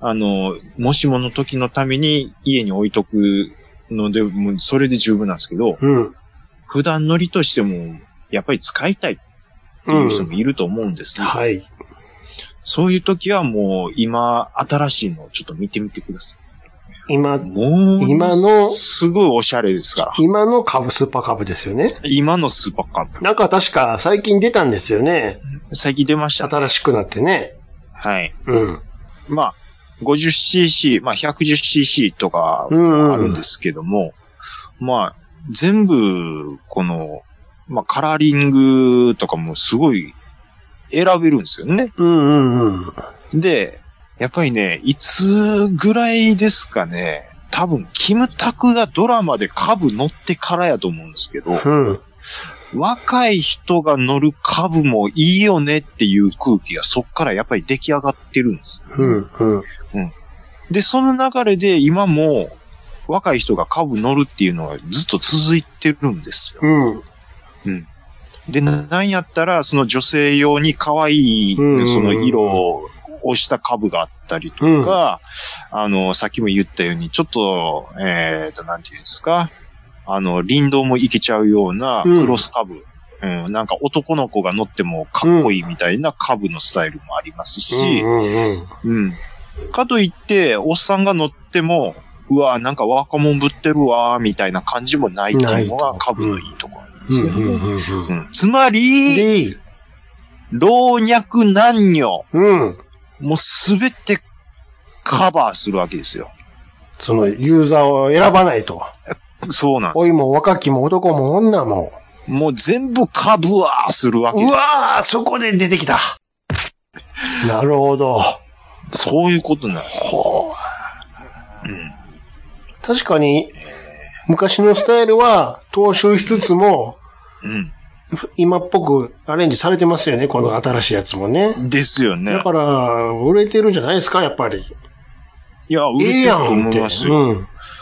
もしもの時のために家に置いとくので、もうそれで十分なんですけど、 うん。 普段乗りとしても、やっぱり使いたいっていう人もいると思うんですよ。 はい。 そういう時はもう今、新しいのをちょっと見てみてください。 今今のすごいおしゃれですから。 今の株、スーパー株ですよね。 今のスーパーカーブ。 なんか確か最近出たんですよね。 最近出ましたね。 新しくなってね。 はい。 うん。 まあ、50cc、まあ 110cc とかあるんですけども、まあ、全部、この、まあカラーリングとかもすごい選べるんですよね。で、やっぱりね、いつぐらいですかね、多分、キムタクがドラマで株乗ってからやと思うんですけど、若い人が乗る株もいいよねっていう空気がそっからやっぱり出来上がってるんです。で、その流れで今も若い人が株乗るっていうのはずっと続いてるんですよ。で、なんやったら、その女性用に可愛い、その色をした株があったりとか、さっきも言ったように、ちょっと、なんていうんですか、林道も行けちゃうようなクロス株、なんか男の子が乗ってもかっこいいみたいな株のスタイルもありますし、かといって、おっさんが乗っても、うわ、なんか若者ぶってるわ、みたいな感じもないっていうのが株のいいところ。つまり、老若男女、もうすべてカバーするわけですよ。 そのユーザーを選ばないと。 そうなんです。 老いも若きも男も女も。 もう全部カブワーするわけです。 うわー、そこで出てきた。なるほど。 そういうことなんですよ。 確かに、昔のスタイルは踏襲しつつも、今っぽくアレンジされてますよね、この新しいやつもね。 ですよね。 だから、売れてるんじゃないですか、やっぱり。 いや、売れてると思いますよ。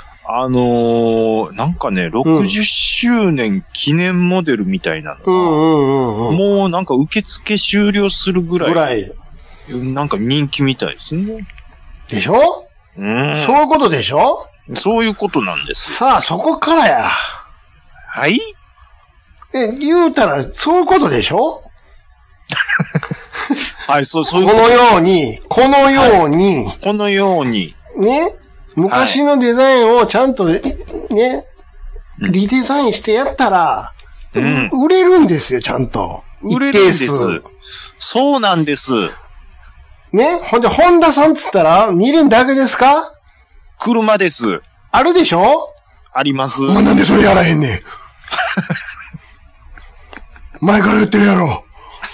なんかね、60周年記念モデルみたいなのが、もうなんか受付終了するぐらい、なんか人気みたいですね。 でしょ？そういうことでしょ？ そういうことなんです。 さあ、そこからや。 はい？ 言うたら、そういうことでしょ？ はい、そういうこと。 このように。ね？昔のデザインをちゃんとね、リデザインしてやったら、売れるんですよ、ちゃんと。 売れるんです。そうなんです。 ね？ほんで、ホンダさんつったら、二輪だけですか？ 車です。 あるでしょ？ あります。 なんでそれやらへんねん。前から言ってるやろ。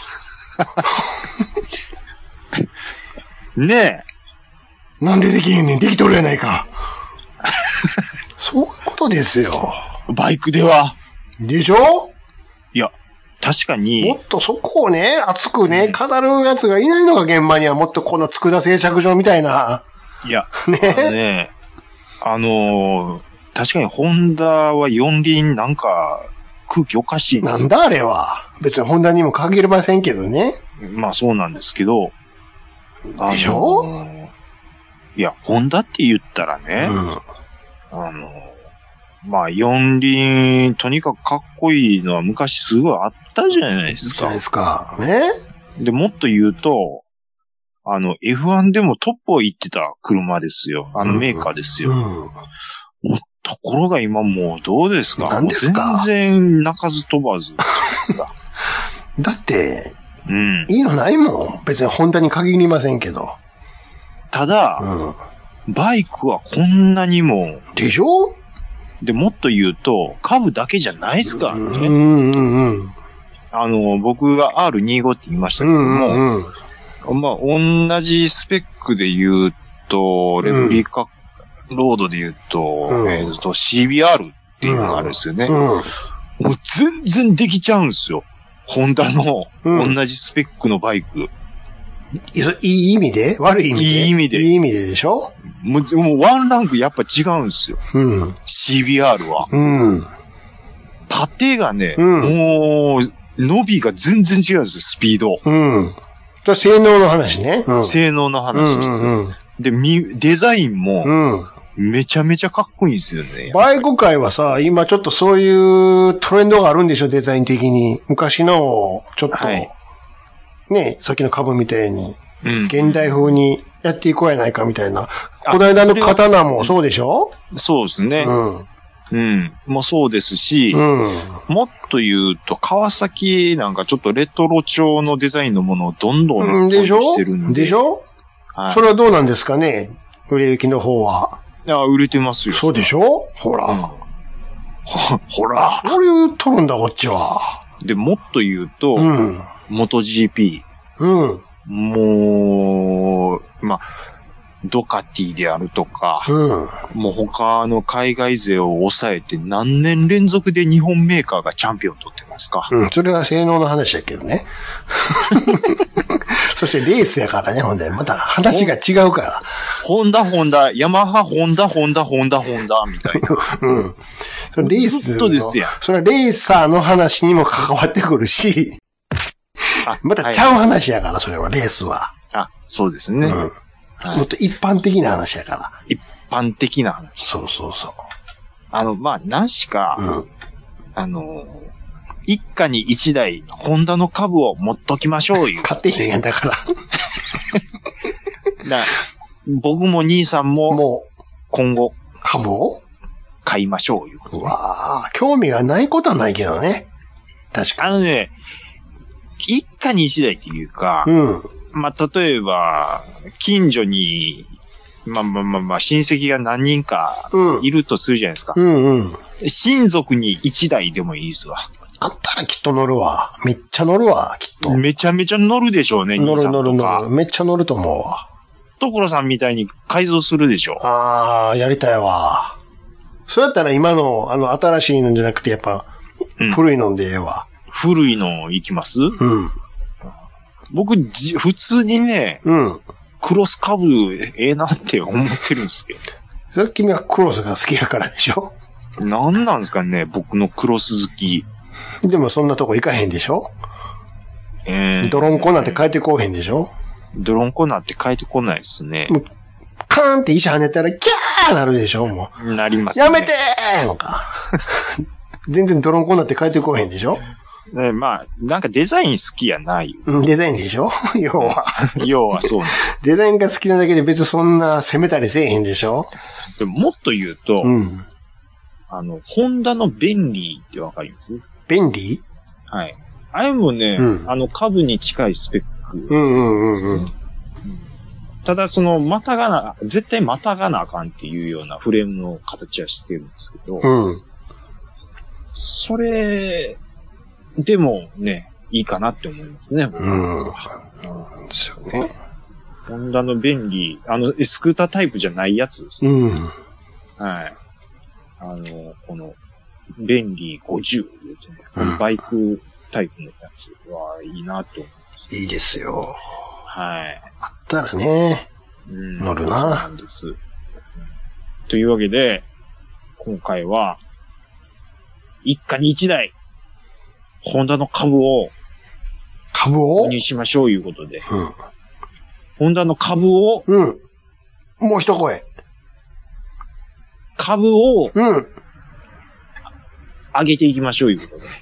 ねえ。 なんでできへんねん。できとるやないか。そういうことですよ。 バイクでは。 でしょ？ いや、確かに。 もっとそこをね、熱くね、語るやつがいないのが現場にはもっとこの佃製作所みたいな。 いや、ね確かにホンダは四輪なんか空気おかしい。 なんだあれは。別にホンダにも限りませんけどね。 まあそうなんですけど。 でしょ？ いや、ホンダって言ったらね、まあ四輪、とにかくかっこいいのは昔すごいあったじゃないですか。 そうですか。ね。 で、もっと言うと、F1 でもトップを行ってた車ですよ。メーカーですよ。ところが今もうどうですか？ 何ですか？ 全然鳴かず飛ばずですか。 だって、いいのないもん。別にホンダに限りませんけど。 ただ、バイクはこんなにも。 でしょ？ で、もっと言うと、株だけじゃないですからね。僕が R25 って言いましたけども、まあ、同じスペックで言うと、レプリカロードで言うと、CBR っていうのがあるんですよね。もう全然できちゃうんですよ。ホンダの同じスペックのバイク。 いい意味で？悪い意味で？ いい意味で。 いい意味ででしょ？ もうワンランクやっぱ違うんですよ。CBR は。縦がね、もう、伸びが全然違うんですよ、スピード。 性能の話ね。 性能の話です。 で、デザインも、 うん。 めちゃめちゃかっこいいんですよね。 バイク界はさ、今ちょっとそういうトレンドがあるんでしょ、デザイン的に。昔の、ちょっと、 はい、 ね、さっきの株みたいに、 うん、 現代風にやっていこうやないかみたいな。この間の刀もそうでしょ？ そうですね。 うん。 うん。もうそうですし、 うん、 もっと言うと、川崎なんかちょっとレトロ調のデザインのものをどんどんでしょ？ してるんで。 でしょ？はい。それはどうなんですかね？売れ行きの方は。 いや、売れてますよ。 そうでしょ？ほら。 ほら。 そういう取るんだ、こっちは。 で、もっと言うと、 うん。 元 GP。 うん。 もう、まあ、ドカティであるとか、 うん。 もう他の海外勢を抑えて何年連続で日本メーカーがチャンピオン取ってますか？ うん、それは性能の話だけどね。そしてレースやからね、ほんで。また話が違うから。 ホンダ、ヤマハ、ホンダ、みたいな。 うん。それレース。 ずっとですやん。 それはレーサーの話にも関わってくるし、またちゃう話やから、それはレースは。 あ、そうですね。うん。 はい、もっと一般的な話やから。 一般的な話。 そうそうそう。 まあ、何しか、一家に一台、ホンダの株を持っときましょうよ。 買ってへんやんだから。 僕も兄さんも、今後、 株を買いましょうよ。 うわぁ、興味がないことはないけどね。確かに。 一家に一台っていうか、 うん。 まあ、例えば、近所に、まあ、親戚が何人かいるとするじゃないですか。 うんうん。 親族に一台でもいいですわ。 あったらきっと乗るわ。めっちゃ乗るわ、きっと。 めちゃめちゃ乗るでしょうね、 乗る。めっちゃ乗ると思うわ。 所さんみたいに改造するでしょ。 ああ、やりたいわ。そうやったら今の、新しいのじゃなくて、やっぱ、古いのでええわ。 古いの行きます？ うん。 僕、普通にね、 うん。 クロスカブええなって思ってるんですけど。 それ君はクロスが好きやからでしょ？ なんなんですかね、僕のクロス好き。 でもそんなとこ行かへんでしょ？ドロンコなんて帰ってこうへんでしょ？ ドロンコなんて帰ってこないですね。 カーンって石跳ねたらキャーなるでしょ？もう。なりますね。 やめてーのか。全然ドロンコなんて帰ってこうへんでしょ？ まあ、なんかデザイン好きやないよ。 デザインでしょ？要は。 要はそうなんです。 デザインが好きなだけで別にそんな攻めたりせえへんでしょ？ でももっと言うと、 うん。 ホンダの便利ってわかります？ 便利？ はい。あれもね、株に近いスペック。ただ絶対またがなあかんっていうようなフレームの形はしてるんですけど、それ、でもね、いいかなって思いますね。 ですよね。 ホンダの便利、スクータータイプじゃないやつですね。はい。この、便利50、バイクタイプのやつはいいなと思います。 いいですよ。 はい。 あったらね、乗るな。 そうなんです。というわけで、今回は、一家に一台、ホンダの株を購入しましょういうことで。ホンダの株を、 もう一声。 株を、上げていきましょういうことで。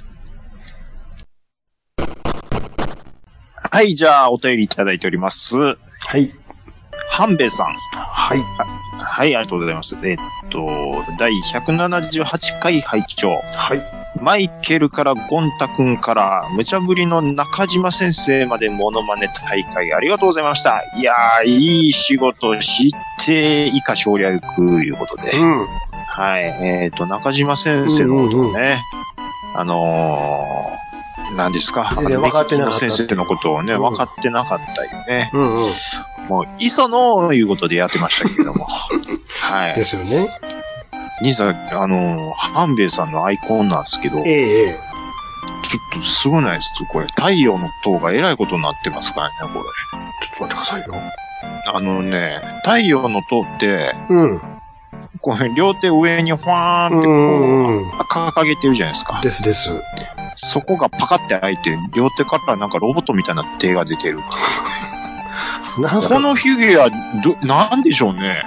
はい、じゃあ、お便りいただいております。はい。半兵衛さん。 はい。 はい、ありがとうございます。第178回拝聴。 はい。 マイケルからゴンタ君から無茶ぶりの中島先生までモノマネ大会ありがとうございました。いやー、いい仕事して以下省略いうことで。はい。中島先生のことをね、何ですか？ 分かってなかった。 先生のことをね、分かってなかったよね。もう、磯野いうことでやってましたけれども。はい。 ですよね。 兄さん、半兵衛さんのアイコンなんですけど、ちょっとすごないですこれ。太陽の塔がえらいことになってますからね、これ。 ちょっと待ってくださいよ。太陽の塔って、これ両手上にファーンって掲げてるじゃないですか。 です。 そこがパカって開いて、両手からなんかロボットみたいな手が出てる。 このフィギュア、なんでしょうね。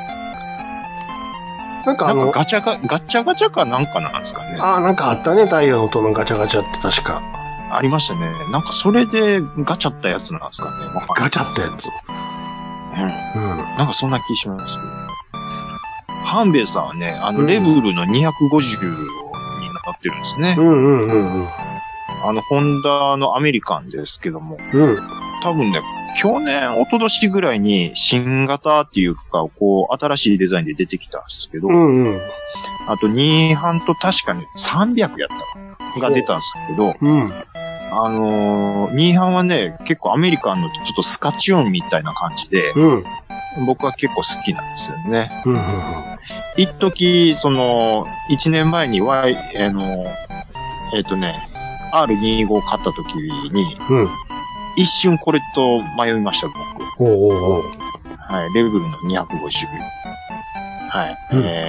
なんかガチャガチャかなんかなんですかね。 なんかあったね、太陽の塔のガチャガチャって確か。 ありましたね。なんかそれでガチャったやつなんですかね。 ガチャったやつ。 なんかそんな気しますけど。ハンベイさんはね、レブルの250になってるんですね。ホンダのアメリカンですけども。多分ね、去年、一昨年ぐらいに新型っていうか、こう、新しいデザインで出てきたんですけど、あと2班と確かに300やったが出たんですけど、2班はね、結構アメリカンのちょっとスカチューンみたいな感じで、僕は結構好きなんですよね。一時、1年前にR25 買った時に、一瞬これと迷いました、僕。はい、レベルの250。はい。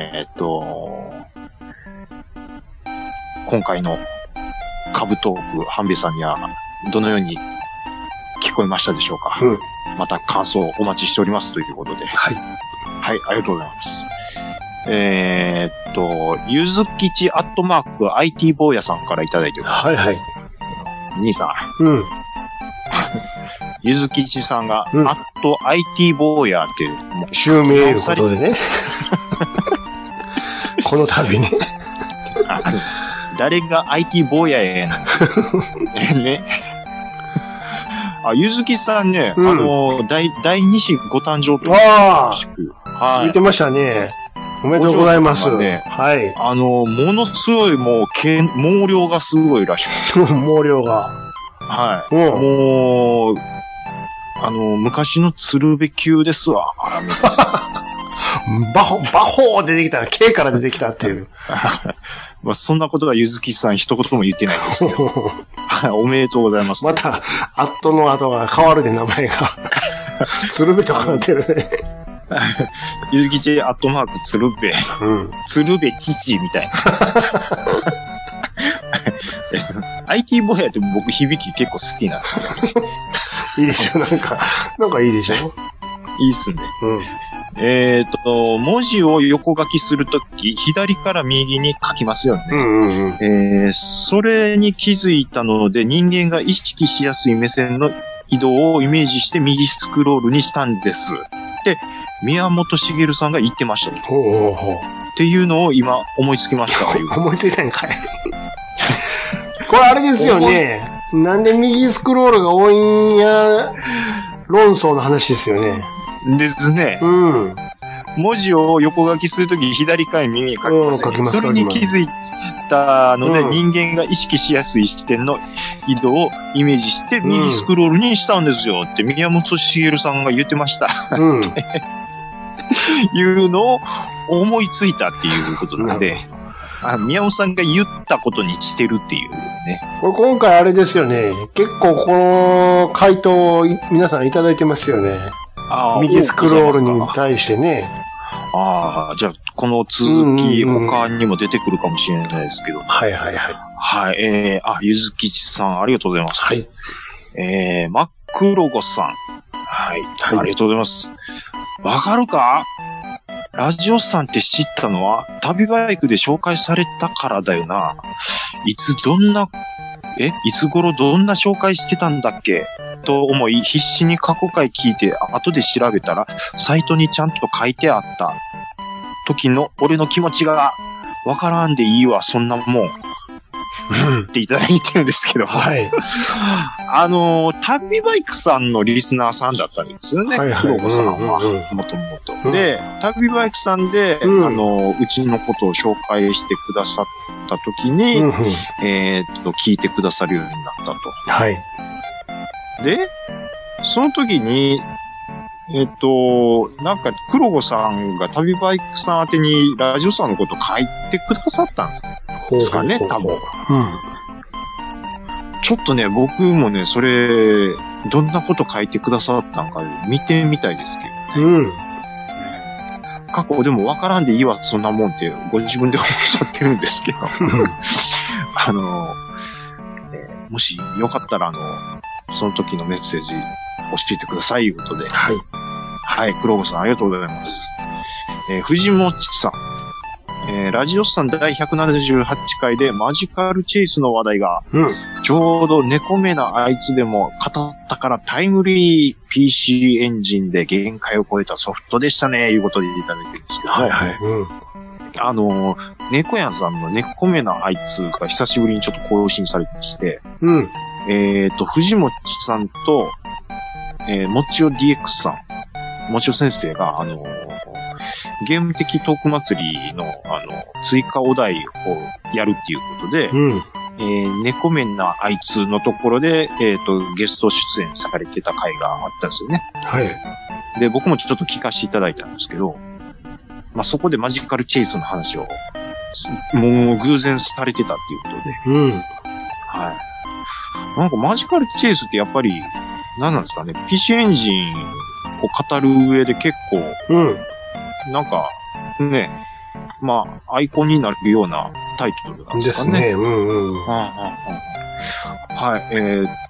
今回の株トーク、ハンベイさんにはどのように聞こえましたでしょうか。また感想お待ちしておりますということで。はい。はい、ありがとうございます。ゆずきち@IT 坊やさんからいただいております。はいはい。兄さん。ゆずきちさんが、@IT 坊やっていう、 襲名いうことでね。この度ね。 誰が IT 坊やなんね。ゆずきさんね、第2子ご誕生とよろしく。言ってましたね。おめでとうございます。はい。 ものすごいもう、毛量がすごいらしく。 毛量が。 はい。もう、昔の鶴瓶級ですわ。 バホー出てきたら、K から出てきたっていう。 まあ、そんなことはゆずきさん一言も言ってないんですけど。はい、おめでとうございます。 また、アットの後が変わるで名前が。鶴瓶とかなってるね。 ゆずきち鶴瓶。鶴瓶父みたいな。IT ボヤって僕響き結構好きなんですよ。 いいでしょ、なんかいいでしょ。 いいっすね。文字を横書きするとき、左から右に書きますよね。それに気づいたので、人間が意識しやすい目線の移動をイメージして右スクロールにしたんです。で、宮本茂さんが言ってました。っていうのを今思いつきました。 思いついたんかい。これあれですよね。なんで右スクロールが多いんや、論争の話ですよね。 ですね。文字を横書きするとき、左から右に書きます。それに気づいたので、人間が意識しやすい視点の移動をイメージして、右スクロールにしたんですよって、宮本茂さんが言ってました。いうのを思いついたっていうことなので、宮本さんが言ったことにしてるっていうね。 これ今回あれですよね。結構この回答を皆さんいただいてますよね。右スクロールに対してね。 じゃあ、この続き、他にも出てくるかもしれないですけど。 はい。 ゆずきちさん、ありがとうございます。はい。マックロゴさん。はい。ありがとうございます。わかるか？ラジオさんって知ったのは、旅バイクで紹介されたからだよな。いつ頃どんな紹介してたんだっけと思い、必死に過去回聞いて、後で調べたら、サイトにちゃんと書いてあった時の俺の気持ちが、わからんでいいわ、そんなもん。っていただいてるんですけど。はい。旅バイクさんのリスナーさんだったんですよね。黒子さんは。もともと。で、旅バイクさんで、うちのことを紹介してくださった時に、聞いてくださるようになったと。はい。で、その時に、なんか、黒子さんが旅バイクさん宛てにラジオさんのこと書いてくださったんですかね、多分。ちょっとね、僕もね、それ、どんなこと書いてくださったんか見てみたいですけどね。過去でもわからんでいいわ、そんなもんってご自分でおっしゃってるんですけど。もしよかったらその時のメッセージえてください、ということで。 はい。 はい、黒子さんありがとうございます。藤本さん。ラジオスさん第178回でマジカルチェイスの話題が、ちょうど猫目なあいつでも語ったからタイムリー PC エンジンで限界を超えたソフトでしたね、いうことでいただいてるんですけど。 はいはい。 猫屋さんの猫目なあいつが久しぶりにちょっと更新されてきて、藤本さんと、もちお DX さん、もちお先生が、ゲーム的トーク祭りの、追加お題をやるっていうことで、猫目なあいつのところで、ゲスト出演されてた回があったんですよね。 はい。 で、僕もちょっと聞かせていただいたんですけど、まあ、そこでマジカルチェイスの話を、もう偶然されてたっていうことで、はい。なんかマジカルチェイスってやっぱり、何なんですかね、PC エンジンを語る上で結構、なんか、ね、まあ、アイコンになるようなタイトルなんですかね。 ですね。 はい、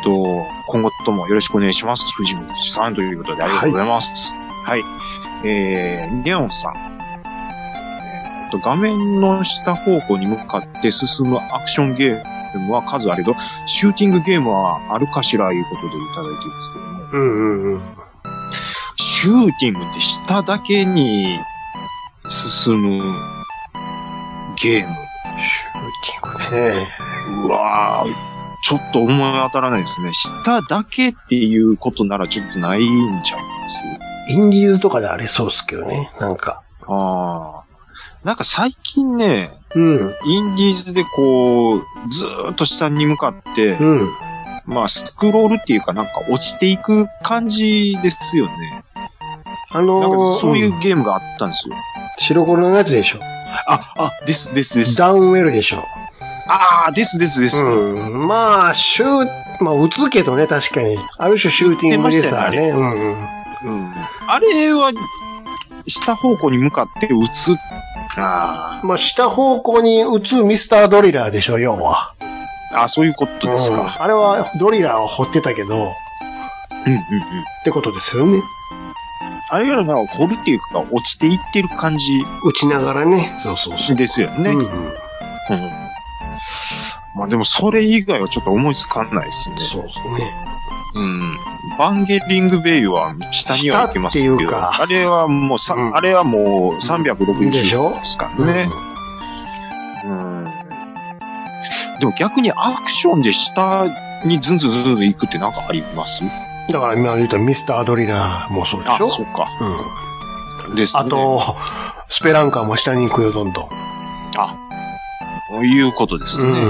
今後ともよろしくお願いします。藤本さんということでありがとうございます。はい。レオンさん。画面の下方向に向かって進むアクションゲームは数あれど、シューティングゲームはあるかしらいうことでいただいてるんですけども。シューティングって下だけに進むゲーム。 シューティングね。 うわぁ、ちょっと思い当たらないですね。下だけっていうことならちょっとないんちゃいますインディーズとかでありそうですけどね、なんか。 なんか最近ね、インディーズでこう、ずーっと下に向かって、まあ、スクロールっていうかなんか落ちていく感じですよね。なんかそういうゲームがあったんですよ。 白黒のやつでしょ。 です。 ダウンウェルでしょ。 です。 まあ、撃つけどね、確かに。ある種シューティングレーサーね。 あれは、下方向に向かって撃つ。 まあ、下方向に撃つミスタードリラーでしょ、要は。 そういうことですか。 あれは、ドリラーを掘ってたけど。ってことですよね。 あれがなんか掘るっていうか、落ちていってる感じ。 撃ちながらね。そう。 ですよね。まあでもそれ以外はちょっと思いつかんないですね。 そうですね。 バンゲリングベイは下には行けますけど。っていうか。あれはもうあれはもう360ですからね。でも逆にアクションで下にズンズン行くってなんかあります？ だから今言ったミスタードリラーもそうでしょ？ そうか。ですね。 あと、スペランカーも下に行くよ、どんどん。 そういうことですね。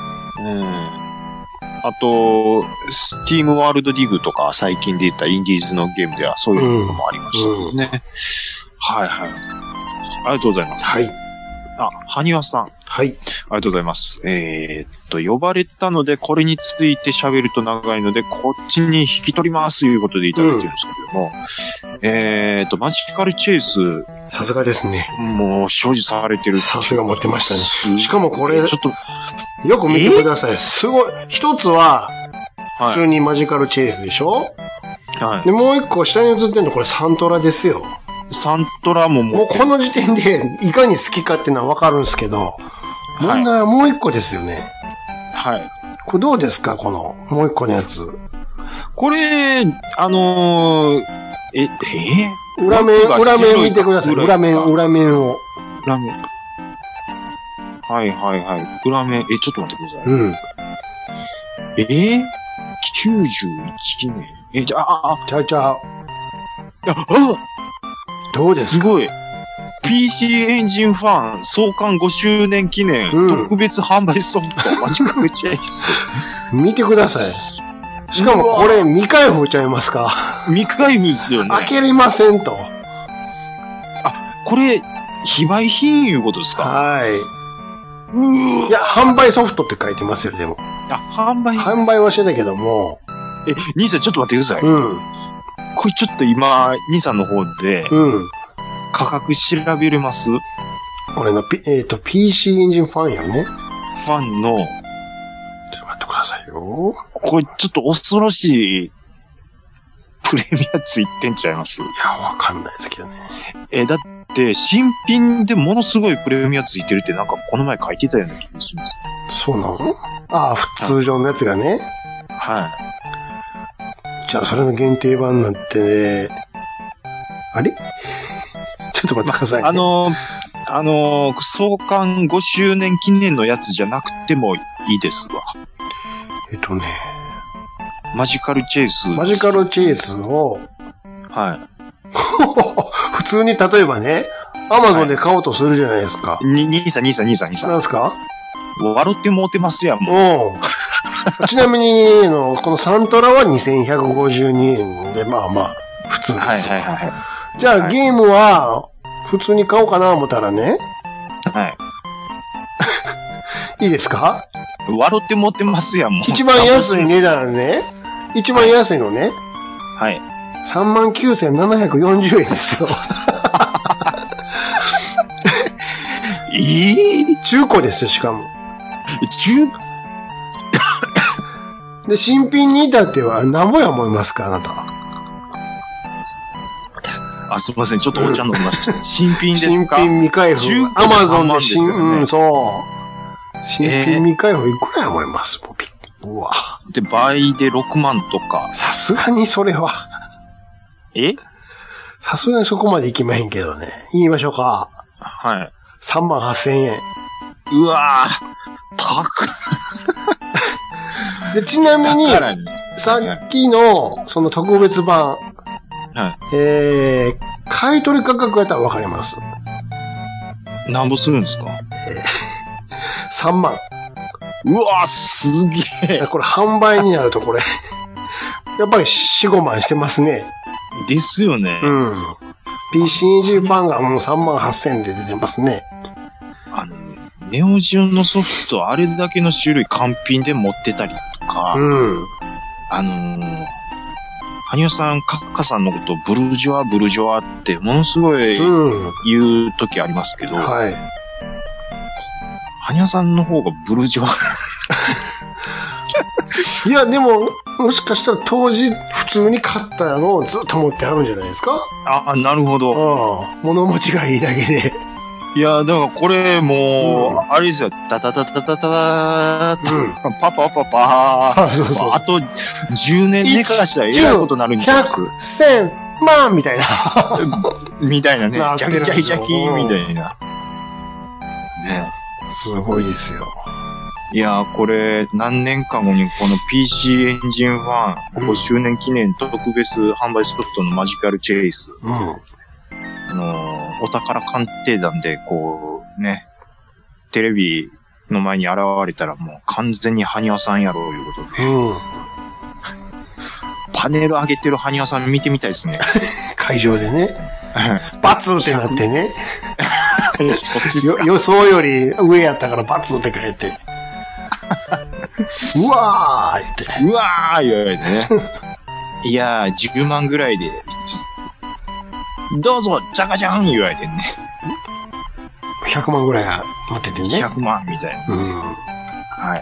あと、スティームワールドディグとか最近で言ったインディーズのゲームではそういうのもありましたね。はい。ありがとうございます。はい。はにわさん。はい。ありがとうございます。呼ばれたので、これについて喋ると長いので、こっちに引き取りますということでいただいてるんですけども、マジカルチェイス。さすがですね。もう、所持されてる。さすが持ってましたね。しかもこれ、ちょっと、よく見てください。すごい。一つは、普通にマジカルチェイスでしょ？はい。で、もう一個下に映ってるのこれサントラですよ。サントラももうこの時点でいかに好きかっていうのはわかるんですけど、問題はもう一個ですよね。はい。これどうですかこの、もう一個のやつ。これ、裏面見てください。裏面を。裏面。はい。裏面、ちょっと待ってください。91年。ちゃう。どうですか？すごい。PC エンジンファン創刊5周年記念、特別販売ソフト、マジカルチェイス。見てください。しかもこれ未開封ちゃいますか？未開封ですよね。開けれませんと。これ、非売品いうことですか？はい。いや、販売ソフトって書いてますよ、でも。販売はしてたけども。兄さんちょっと待ってください。これちょっと今、兄さんの方で、価格調べれます？これの、PC エンジンファンやね。ファンの、ちょっと待ってくださいよ。これちょっと恐ろしいプレミアついてんちゃいます？ いや、わかんないですけどね。 だって、新品でものすごいプレミアついてるってなんかこの前書いてたような気がするんです。 そうなの？ああ、普通常のやつがね。 はい。 じゃあ、それの限定版なんてね、あれちょっと待ってください、ね。 創刊5周年記念のやつじゃなくてもいいですわ。マジカルチェイス。 マジカルチェイスを、 はい。 普通に例えばね、アマゾンで買おうとするじゃないですか。 兄さん。 なんすか？ 笑ってもうてますやん、もう。ちなみに、このサントラは2152円で、まあまあ、普通ですよ。はい。じゃあ、ゲームは、普通に買おうかな思ったらね。 はい。 いいですか？ 笑ってもってますやん、もう。 一番安い値段ね。一番安いのね。 はい。 39,740円ですよ。中古ですよ、しかも。で、新品に至っては何ぼや思いますか、あなた。 すいません、ちょっとお茶飲みました。新品ですか？ 新品未開封。アマゾンでそう。新品未開封いくらや思います？うわ。 で、倍で6万とか。 さすがにそれは。さすがにそこまでいきまへんけどね。言いましょうか。 はい。 38,000円。 うわぁ。高で、ちなみに、さっきの、その特別版。 はい。 買い取り価格やったらわかります。 何ぼするんですか ？3万。 うわぁ、すげえ。 これ販売になるとこれ、やっぱり4、5万してますね。 ですよね。 うん。PC エンジン版がもう38,000円で出てますね。 ネオジオンのソフト、あれだけの種類完品で持ってたりとか、羽生さん、カッカさんのことブルジョアってものすごい言う時ありますけど、 はい。 羽生さんの方がブルジョア。 いや、でも、もしかしたら当時普通に買ったのをずっと持ってあるんじゃないですか？ なるほど。 物持ちがいいだけで。 いや、だからこれもう、あれですよ、タタタタタタター、パパパパー、 そうそう。 あと10年寝かしたらえらいことになるんじゃないですか。 100、1000万みたいな。 みたいなね。ジャキジャキジャキみたいな。ね。 すごいですよ。 いやこれ、何年か後にこの PC エンジンファン、5周年記念特別販売ソフトのマジカルチェイス。お宝鑑定団で、こう、ね、テレビの前に現れたらもう完全に羽生さんやろういうことで。パネル上げてる羽生さん見てみたいですね。 会場でね。バツってなってね。 そっち予想より上やったからバツって書いて。うわーって。 うわー言われてね。いやー、10万ぐらいで、どうぞ、じゃかじゃん言われてね。 100万ぐらい持っててね。 100万みたいな。はい。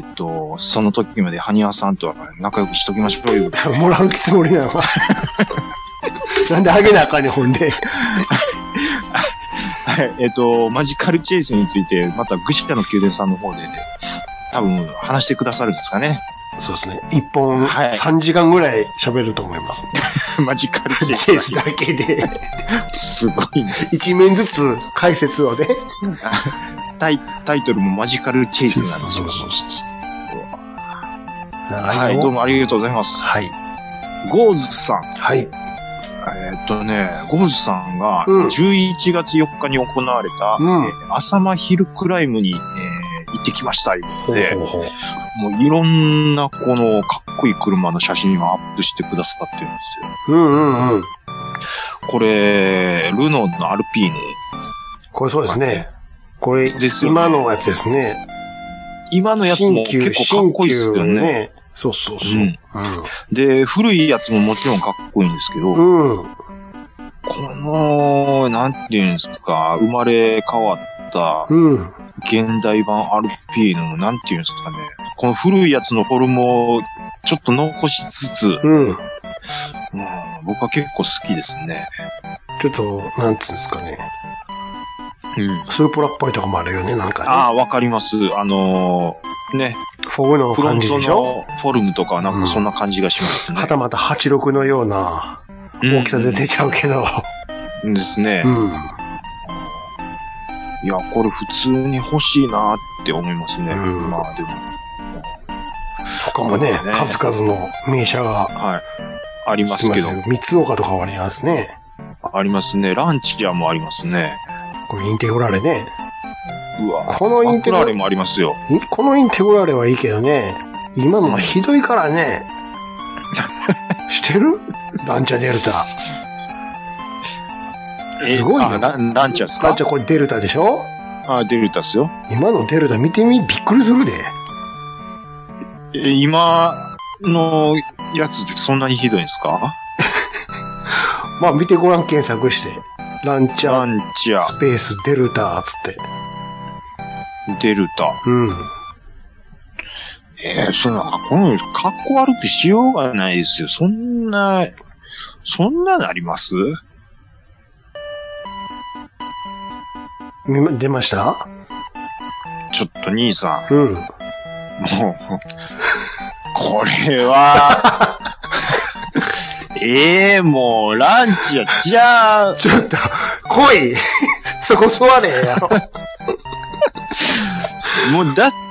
その時まで羽生さんとは仲良くしときましょうよ。 もらうつもりなのか。なんであげなあかんねん、ほんで。 はい。マジカルチェイスについて、またグシャの宮殿さんの方で、多分話してくださるんですかね。 そうですね。1本3時間ぐらい喋ると思います。 マジカルチェイスだけで。 すごいね。 1面ずつ解説をね。 タイトルもマジカルチェイスなんです。 そう。 はい、どうもありがとうございます。 はい。 ゴーズさん。 はい。 ゴーズさんが11月4日に行われた、浅間ヒルクライムに、行ってきましたで、もういろんなこのかっこいい車の写真をアップしてくださってるんですよ。これ、ルノーのアルピーヌ。 これそうですね。これ、今のやつですね。 今のやつも結構かっこいいですよね。 そう。 で、古いやつももちろんかっこいいんですけど、この、なんていうんですか、生まれ変わった、現代版アルピーヌの、なんていうんですかね、この古いやつのフォルムをちょっと残しつつ、 僕は結構好きですね。 ちょっと、なんつうんですかね。スープラっぽいとこもあるよね、なんかね。 ああ、わかります。ね。 フォグの感じでしょ。 フロントのフォルムとかなんかそんな感じがしますね。 はたまた86のような大きさで出ちゃうけど。 ですね。いや、これ普通に欲しいなって思いますね。まあでも。 他もね、数々の名車が。 はい。ありますけど。 三つ岡とかもありますね。 ありますね。ランチアもありますね。 これインテグラレね。 うわ。 このインテグラレもありますよ。 このインテグラレはいいけどね。今のはひどいからね。してる？ランチャデルタ。すごいよ。 ランチャですか？ ランチャこれデルタでしょ？ デルタっすよ。 今のデルタ見てみ、びっくりするで。 今のやつってそんなにひどいんですか？ まあ見てごらん、検索して。ランチャスペースデルタつって。 デルタ。そんな、この、かっこ悪くしようがないですよ。そんなのあります？ 出ました？ ちょっと兄さん。もう、これは、もう、ランチや、じゃあ。 ちょっと、来いそこ座れやろ。 もう、だって、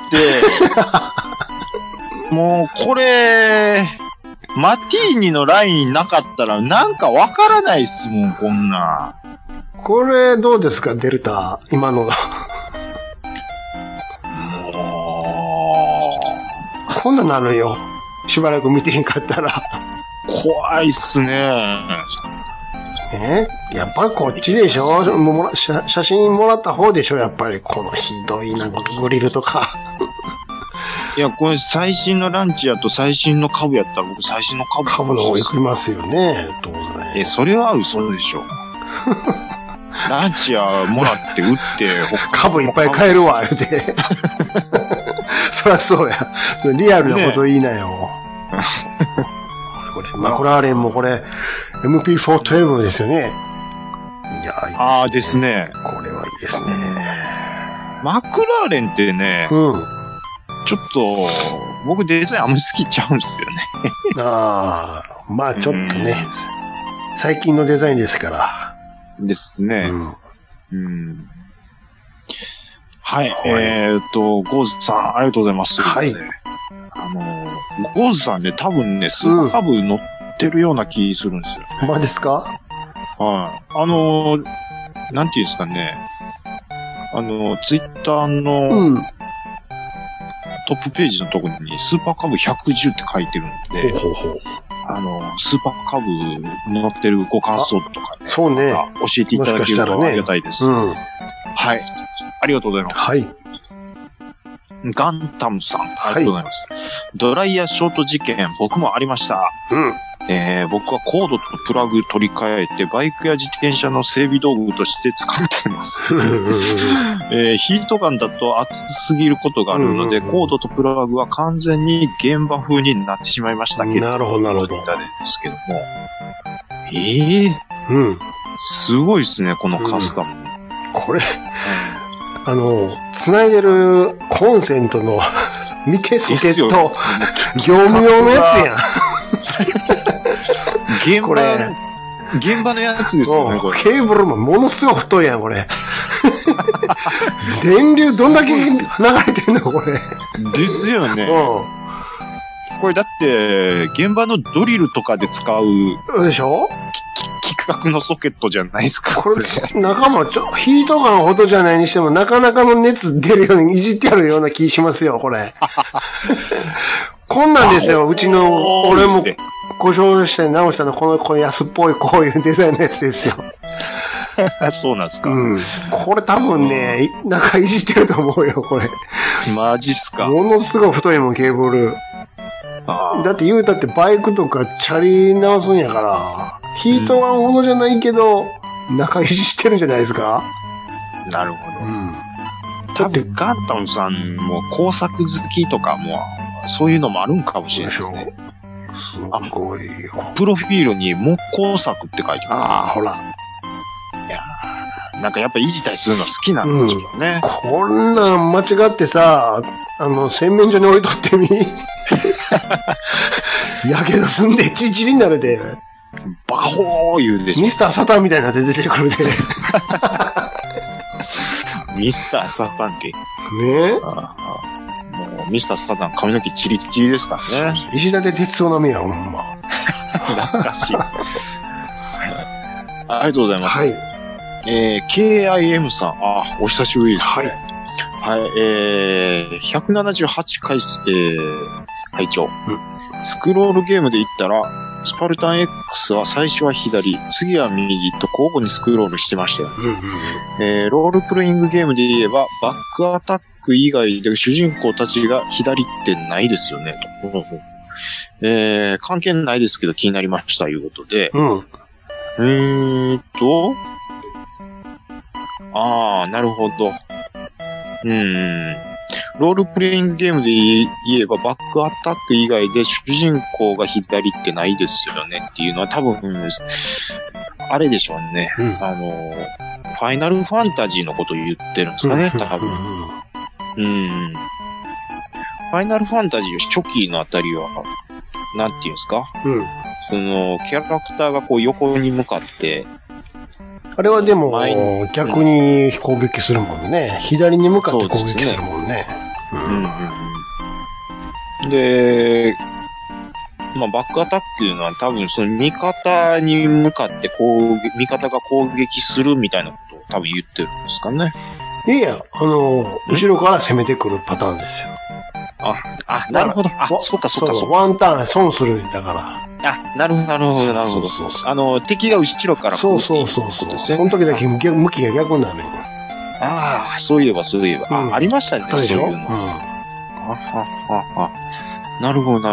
もう、これ、マティーニのラインなかったら、なんかわからないっすもん、こんな。 これ、どうですか、デルタ、今の。こんななるよ。しばらく見てへんかったら。 怖いっすね。 やっぱりこっちでしょ？写真もらった方でしょ？やっぱりこのひどいな、グリルとか。 いや、これ最新のランチやと最新の株やったら僕最新の株の方行きますよね、当然。 それは嘘でしょ。ランチやもらって売って、 株いっぱい買えるわ、言うて。そりゃそうや。リアルなこと言いなよ。これ、マクラーレンもこれ、MP412 ですよね。いや、 ですね。 これはいいですね。 マクラーレンってね、ちょっと、僕デザインあんまり好きちゃうんですよね。 まあちょっとね、最近のデザインですから。 ですね。はい。ゴーズさん、ありがとうございます。はい。ゴーズさんね、多分ね、スーパーカブ乗ってるような気するんですよ。 まあですか？ はい。なんていうんですかね。ツイッターの、トップページのところにスーパーカブ110って書いてるんで、スーパーカブ乗ってるご感想とかね、 そうね。 教えていただけるとありがたいです。はい。ありがとうございます。はい。ガンタムさん、ありがとうございます。ドライヤーショート事件、僕もありました。僕はコードとプラグ取り替えて、バイクや自転車の整備道具として使っています。ヒートガンだと熱すぎることがあるので、コードとプラグは完全に現場風になってしまいましたけど。 なるほど、なるほど。 ですけども。すごいですね、このカスタム。 これ、繋いでるコンセントの、見てソケット、業務用のやつやん。 現場のやつですよね、これ。 ケーブルもものすごく太いやん、これ。電流どんだけ流れてんの、これ。 ですよね。これだって、現場のドリルとかで使う。 でしょ？ 規格のソケットじゃないですか。 これ、中もヒートガンほどじゃないにしても、なかなかの熱出るようにいじってあるような気しますよ、これ。こんなんですよ、うちの、俺も故障して直したの、この安っぽいこういうデザインのやつですよ。 そうなんですか。 これ多分ね、中いじってると思うよ、これ。 マジっすか。 ものすごい太いもん、ケーブル。だって言うたってバイクとかチャリ直すんやから、ヒートガンほどじゃないけど、中いじしてるんじゃないですか？ なるほど。多分ガンタムさんも工作好きとかも、そういうのもあるんかもしれないですね。 すごいよ。 プロフィールに木工作って書いてある。 ああ、ほら。 いやー、なんかやっぱいじったりするの好きなんでしょうね。 こんなん間違ってさ、洗面所に置いとってみ。やけどすんでチリチリになるで。 バカホー言うでしょ。 ミスターサタンみたいになって出てくるで。 ミスターサタンって。 ねもうミスターサタン髪の毛チリチリですからね。 石立哲夫の目や、ほんま。 懐かしい。ありがとうございます。 はい。 KIM さん。お久しぶりです、ね。 はい。 はい、178回、拝聴、スクロールゲームで言ったら、スパルタン X は最初は左、次は右と交互にスクロールしてましたよ、ロールプレイングゲームで言えば、バックアタック以外で主人公たちが左ってないですよね、と。関係ないですけど気になりました、ということで。なるほど。ロールプレイングゲームで言えばバックアタック以外で主人公が左ってないですよねっていうのは多分、あれでしょうね。ファイナルファンタジーのことを言ってるんですかね、多分。ファイナルファンタジー初期のあたりは、なんていうんですか、その、キャラクターがこう横に向かって、 あれはでも、逆に攻撃するもんね。左に向かって攻撃するもんね。 で、バックアタックっていうのは多分その味方に向かって味方が攻撃するみたいなことを多分言ってるんですかね。 いや、後ろから攻めてくるパターンですよ。 なるほど。そっか。 ワンターン損するんだから。 なるほど。敵が後ろから来るっていうことですね。 その時だけ向きが逆になるよ。 そういえば。ありましたね、 そういうの。 なるほど。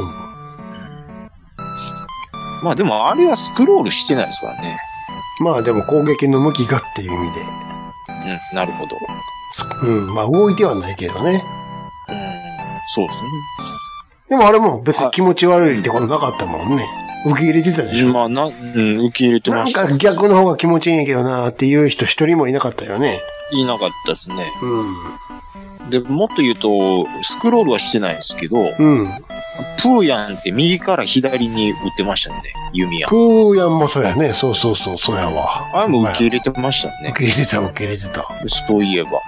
でもあれはスクロールしてないですからね。 でも攻撃の向きがっていう意味で。 なるほど。 動いてはないけどね。 そうですね。 でもあれも別に気持ち悪いってことなかったもんね。受け入れてたでしょ。 受け入れてました。 なんか逆の方が気持ちいいんやけどなっていう人一人もいなかったよね。 いなかったですね。で、もっと言うと、スクロールはしてないですけど、プーヤンって右から左に打ってましたね、弓矢。 プーヤンもそうやね。そうやわ。 あれも受け入れてましたね。 受け入れてた。 そういえば。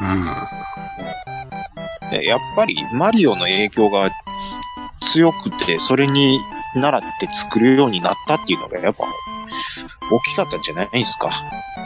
やっぱりマリオの影響が強くて、それに習って作るようになったっていうのがやっぱ大きかったんじゃないですか。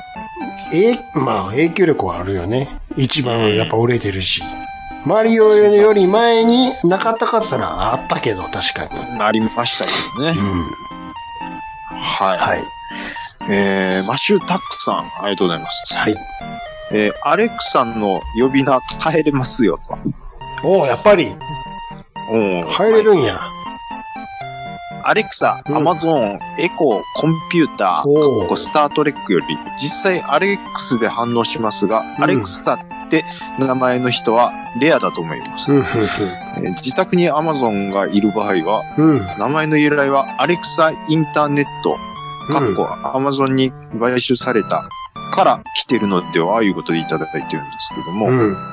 影響力はあるよね。一番やっぱ売れてるし。マリオより前になかったかつたらあったけど、確かに。 ありましたけどね。はい。マシュータックさん、ありがとうございます。 はい。 アレクさんの呼び名変えれますよと。 やっぱり。変えれるんや。 アレクサ、アマゾン、エコー、コンピューター、スタートレックより、実際アレックスで反応しますが、アレクサって名前の人はレアだと思います。自宅にアマゾンがいる場合は、名前の由来はアレクサインターネット、アマゾンに買収されたから来てるのでは、いうことでいただいてるんですけども、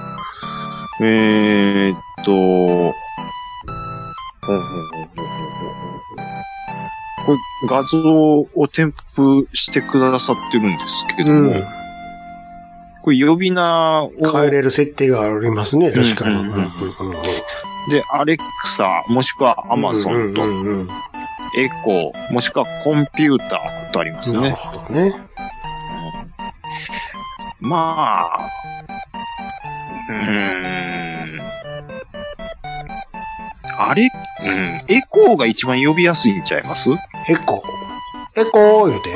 これ画像を添付してくださってるんですけども、これ呼び名を変えれる設定がありますね、確かに。 で、アレクサ、もしくはアマゾンと、エコー、もしくはコンピューターとありますね。 なるほどね。 エコーが一番呼びやすいんちゃいます？ エコー言うて。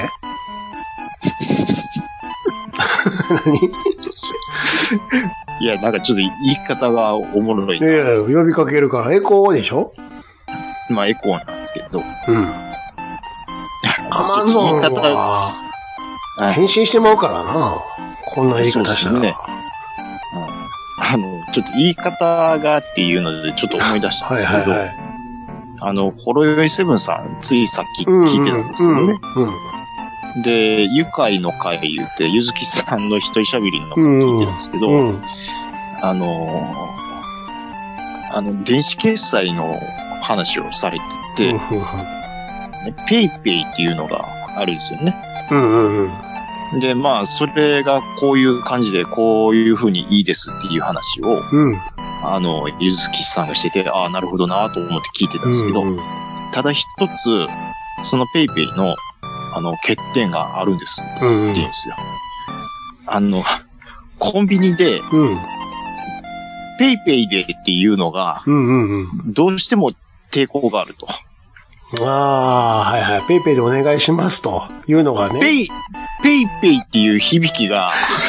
何？ いや、なんかちょっと言い方がおもろいな。 いや、呼びかけるから、エコーでしょ？ エコーなんですけど。 アマゾンは、返信してまうからな。こんな言い方したら。ね。ちょっと言い方がっていうのでちょっと思い出したんですけど、 ホロヨイセブンさん、ついさっき聞いてたんですよね。で、愉快の会言うて、ゆずきさんの一人喋りの聞いてたんですけど、電子決済の話をされてて、ペイペイっていうのがあるんですよね。で、まあ、それがこういう感じで、こういう風にいいですっていう話を、ゆずきさんがしてて、ああ、なるほどなと思って聞いてたんですけど、ただ一つ、そのペイペイの、欠点があるんです。って言うんですよ。コンビニで、ペイペイでっていうのが、どうしても抵抗があると。 はいはい。ペイペイでお願いしますというのがね。 ペイペイっていう響きが、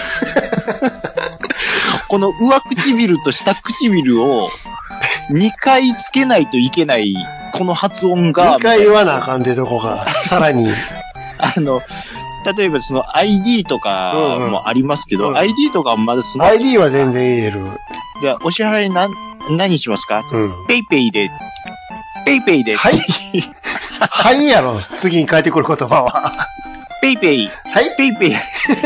この上唇と下唇を2回つけないといけない、この発音が。2 回言わなあかんってとこが、さらに。 例えばその ID とかもありますけど、ID とかはまだスマホ。ID は全然言える。 じゃあ、お支払い何しますか、ペイペイで。ペイペイで。 はい。はいやろ、次に返ってくる言葉は。 ペイペイ。 はい。 ペイペイ。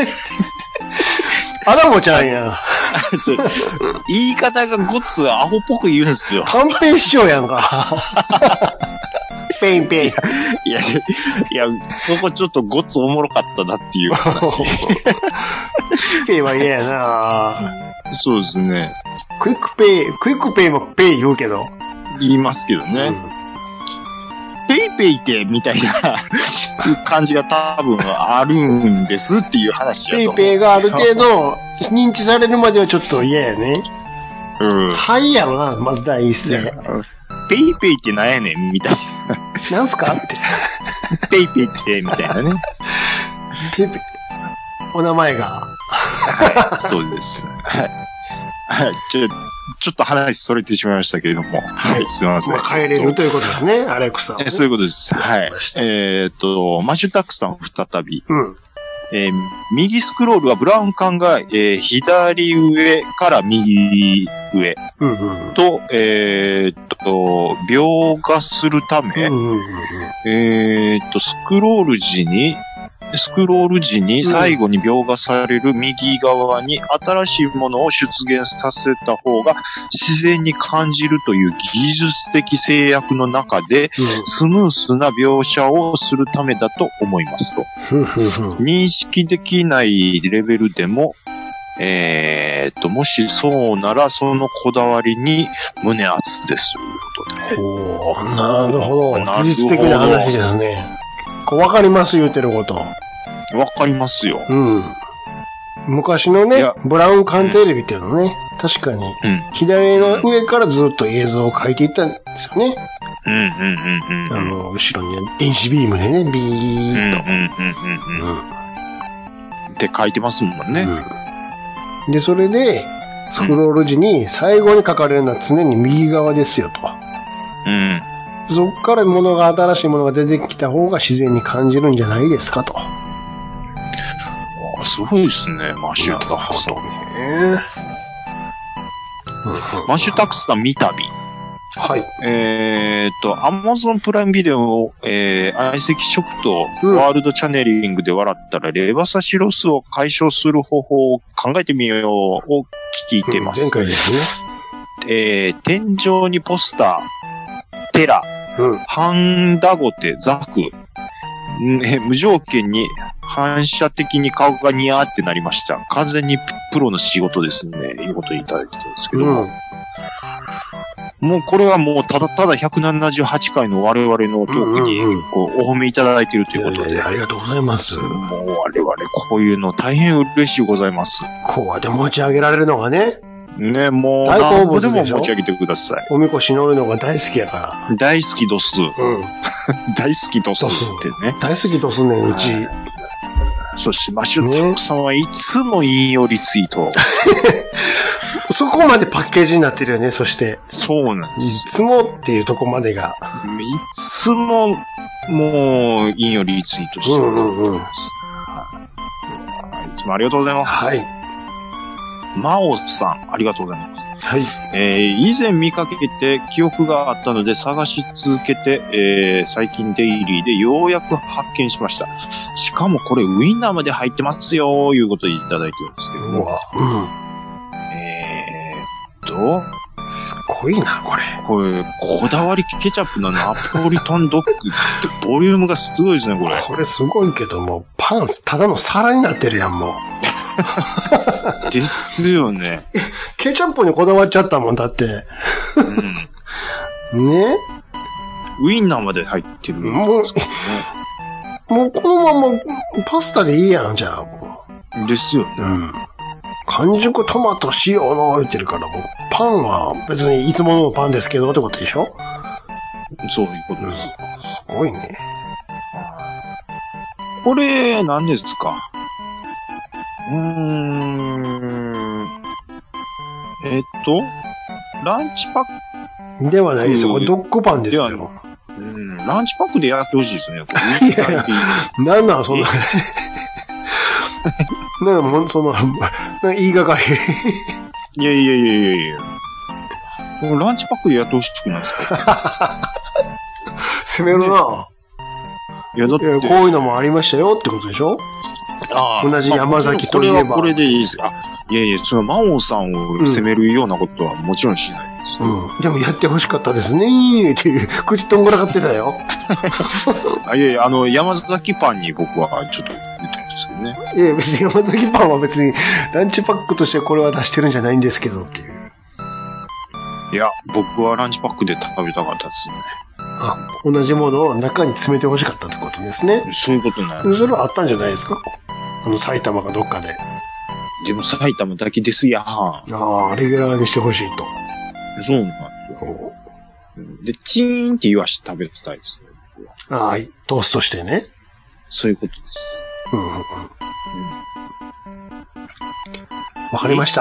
アダモちゃんや。 言い方がごっつアホっぽく言うんすよ。 カンペ師匠やんか。ペイペイ。 いや、そこちょっとごっつおもろかったなっていう話。 ペイは嫌やな。 そうですね。 クイックペイもペイ言うけど。 言いますけどね。ペイペイってみたいな感じが多分あるんですっていう話やと思う。 ペイペイがある程度認知されるまではちょっと嫌やね。はいやろな、まず第一声。 ペイペイってなんやねんみたいな。なんすかって。 ペイペイってみたいなね。 ペイペイ。お名前が。 はい、そうです。はい。ちょっと話それてしまいましたけれども。はい、すみません。 帰れるということですね、アレクサ。 そういうことです。はい。マシュタックさん再び。右スクロールはブラウン管が、左上から右上と、描画するため、スクロール時に最後に描画される右側に新しいものを出現させた方が自然に感じるという技術的制約の中でスムースな描写をするためだと思いますと。認識できないレベルでも、もしそうならそのこだわりに胸熱ですということで。 なるほど。技術的な話ですね。わかります言うてること。 わかりますよ。 昔のね、ブラウン管テレビっていうのね、確かに、左の上からずっと映像を描いていったんですよね。後ろに電子ビームでね、ビーッと。 って書いてますもんね。 で、それで、スクロール時に最後に書かれるのは常に右側ですよと。そっから新しいものが出てきた方が自然に感じるんじゃないですかと。 すごいですね、マッシュタクさん。マッシュタクさん見たび。 はい。 Amazon プライムビデオを、相席食とワールドチャネリングで笑ったら、レバ刺しロスを解消する方法を考えてみようを聞いています。 前回ですね。天井にポスター、テラ、ハンダゴテ、ザク、無条件に反射的に顔がニヤーってなりました。完全にプロの仕事ですね。いうことにいただいてたんですけども。もうこれはもうただ178回の我々のトークにお褒めいただいているということで。 ありがとうございます。 もう我々こういうの大変嬉しいございます。 こうやって持ち上げられるのがね。 ね、もう大好物でも持ち上げてください。 おみこし乗るのが大好きやから。 大好きドス。大好きドスってね。 大好きドスね、うち。 そしてマシュタクさんはいつも引用リツイート。 そこまでパッケージになってるよね、そして。 そうなんです。 いつもっていうとこまでが。 いつも、もう、引用リツイートしてます。いつもありがとうございます。 はい。 マオさん、ありがとうございます。 はい。 以前見かけて記憶があったので探し続けて、最近デイリーでようやく発見しました。しかもこれウインナーまで入ってますよ、いうことでいただいてるんですけど。 うわ、すごいな、これ。 これ、こだわりケチャップのナポリタンドッグってボリュームがすごいですね、これ。 これすごいけども、パン、ただの皿になってるやん、もう。ですよね。 ケチャップにこだわっちゃったもん、だって。ねウインナーまで入ってるんですかね。 もうこのままパスタでいいやん、じゃあ。ですよね。 完熟トマト塩の言ってるから、もうパンは別にいつものパンですけどってことでしょ？ そういうことです。 すごいね。 これ、何ですか？ランチパックではないですよ。これドッグパンですよ。 ランチパックでやってほしいですね。 いやいや、なんなんそんな。なんその、言いがかり。 いや。ランチパックでやってほしくないですか？ 攻めるな。 いや、だって。 こういうのもありましたよってことでしょ？同じ山崎といえば。 これでいいです。いや、その、魔王さんを責めるようなことはもちろんしないです。 でもやってほしかったですねっていう、口とんがらかってたよ。 いや、山崎パンに僕はちょっと言ってるんですけどね。 いや、別に山崎パンは別にランチパックとしてこれは出してるんじゃないんですけどっていう。 いや、僕はランチパックで食べたかったですね。 同じものを中に詰めてほしかったってことですね。 そういうことね。 それはあったんじゃないですか？埼玉かどっかで。 でも埼玉だけですやん。 レギュラーにしてほしいと。 そうなんですよ。で、チーンって言わして食べたいですね。 トーストしてね。 そういうことです。 わかりました。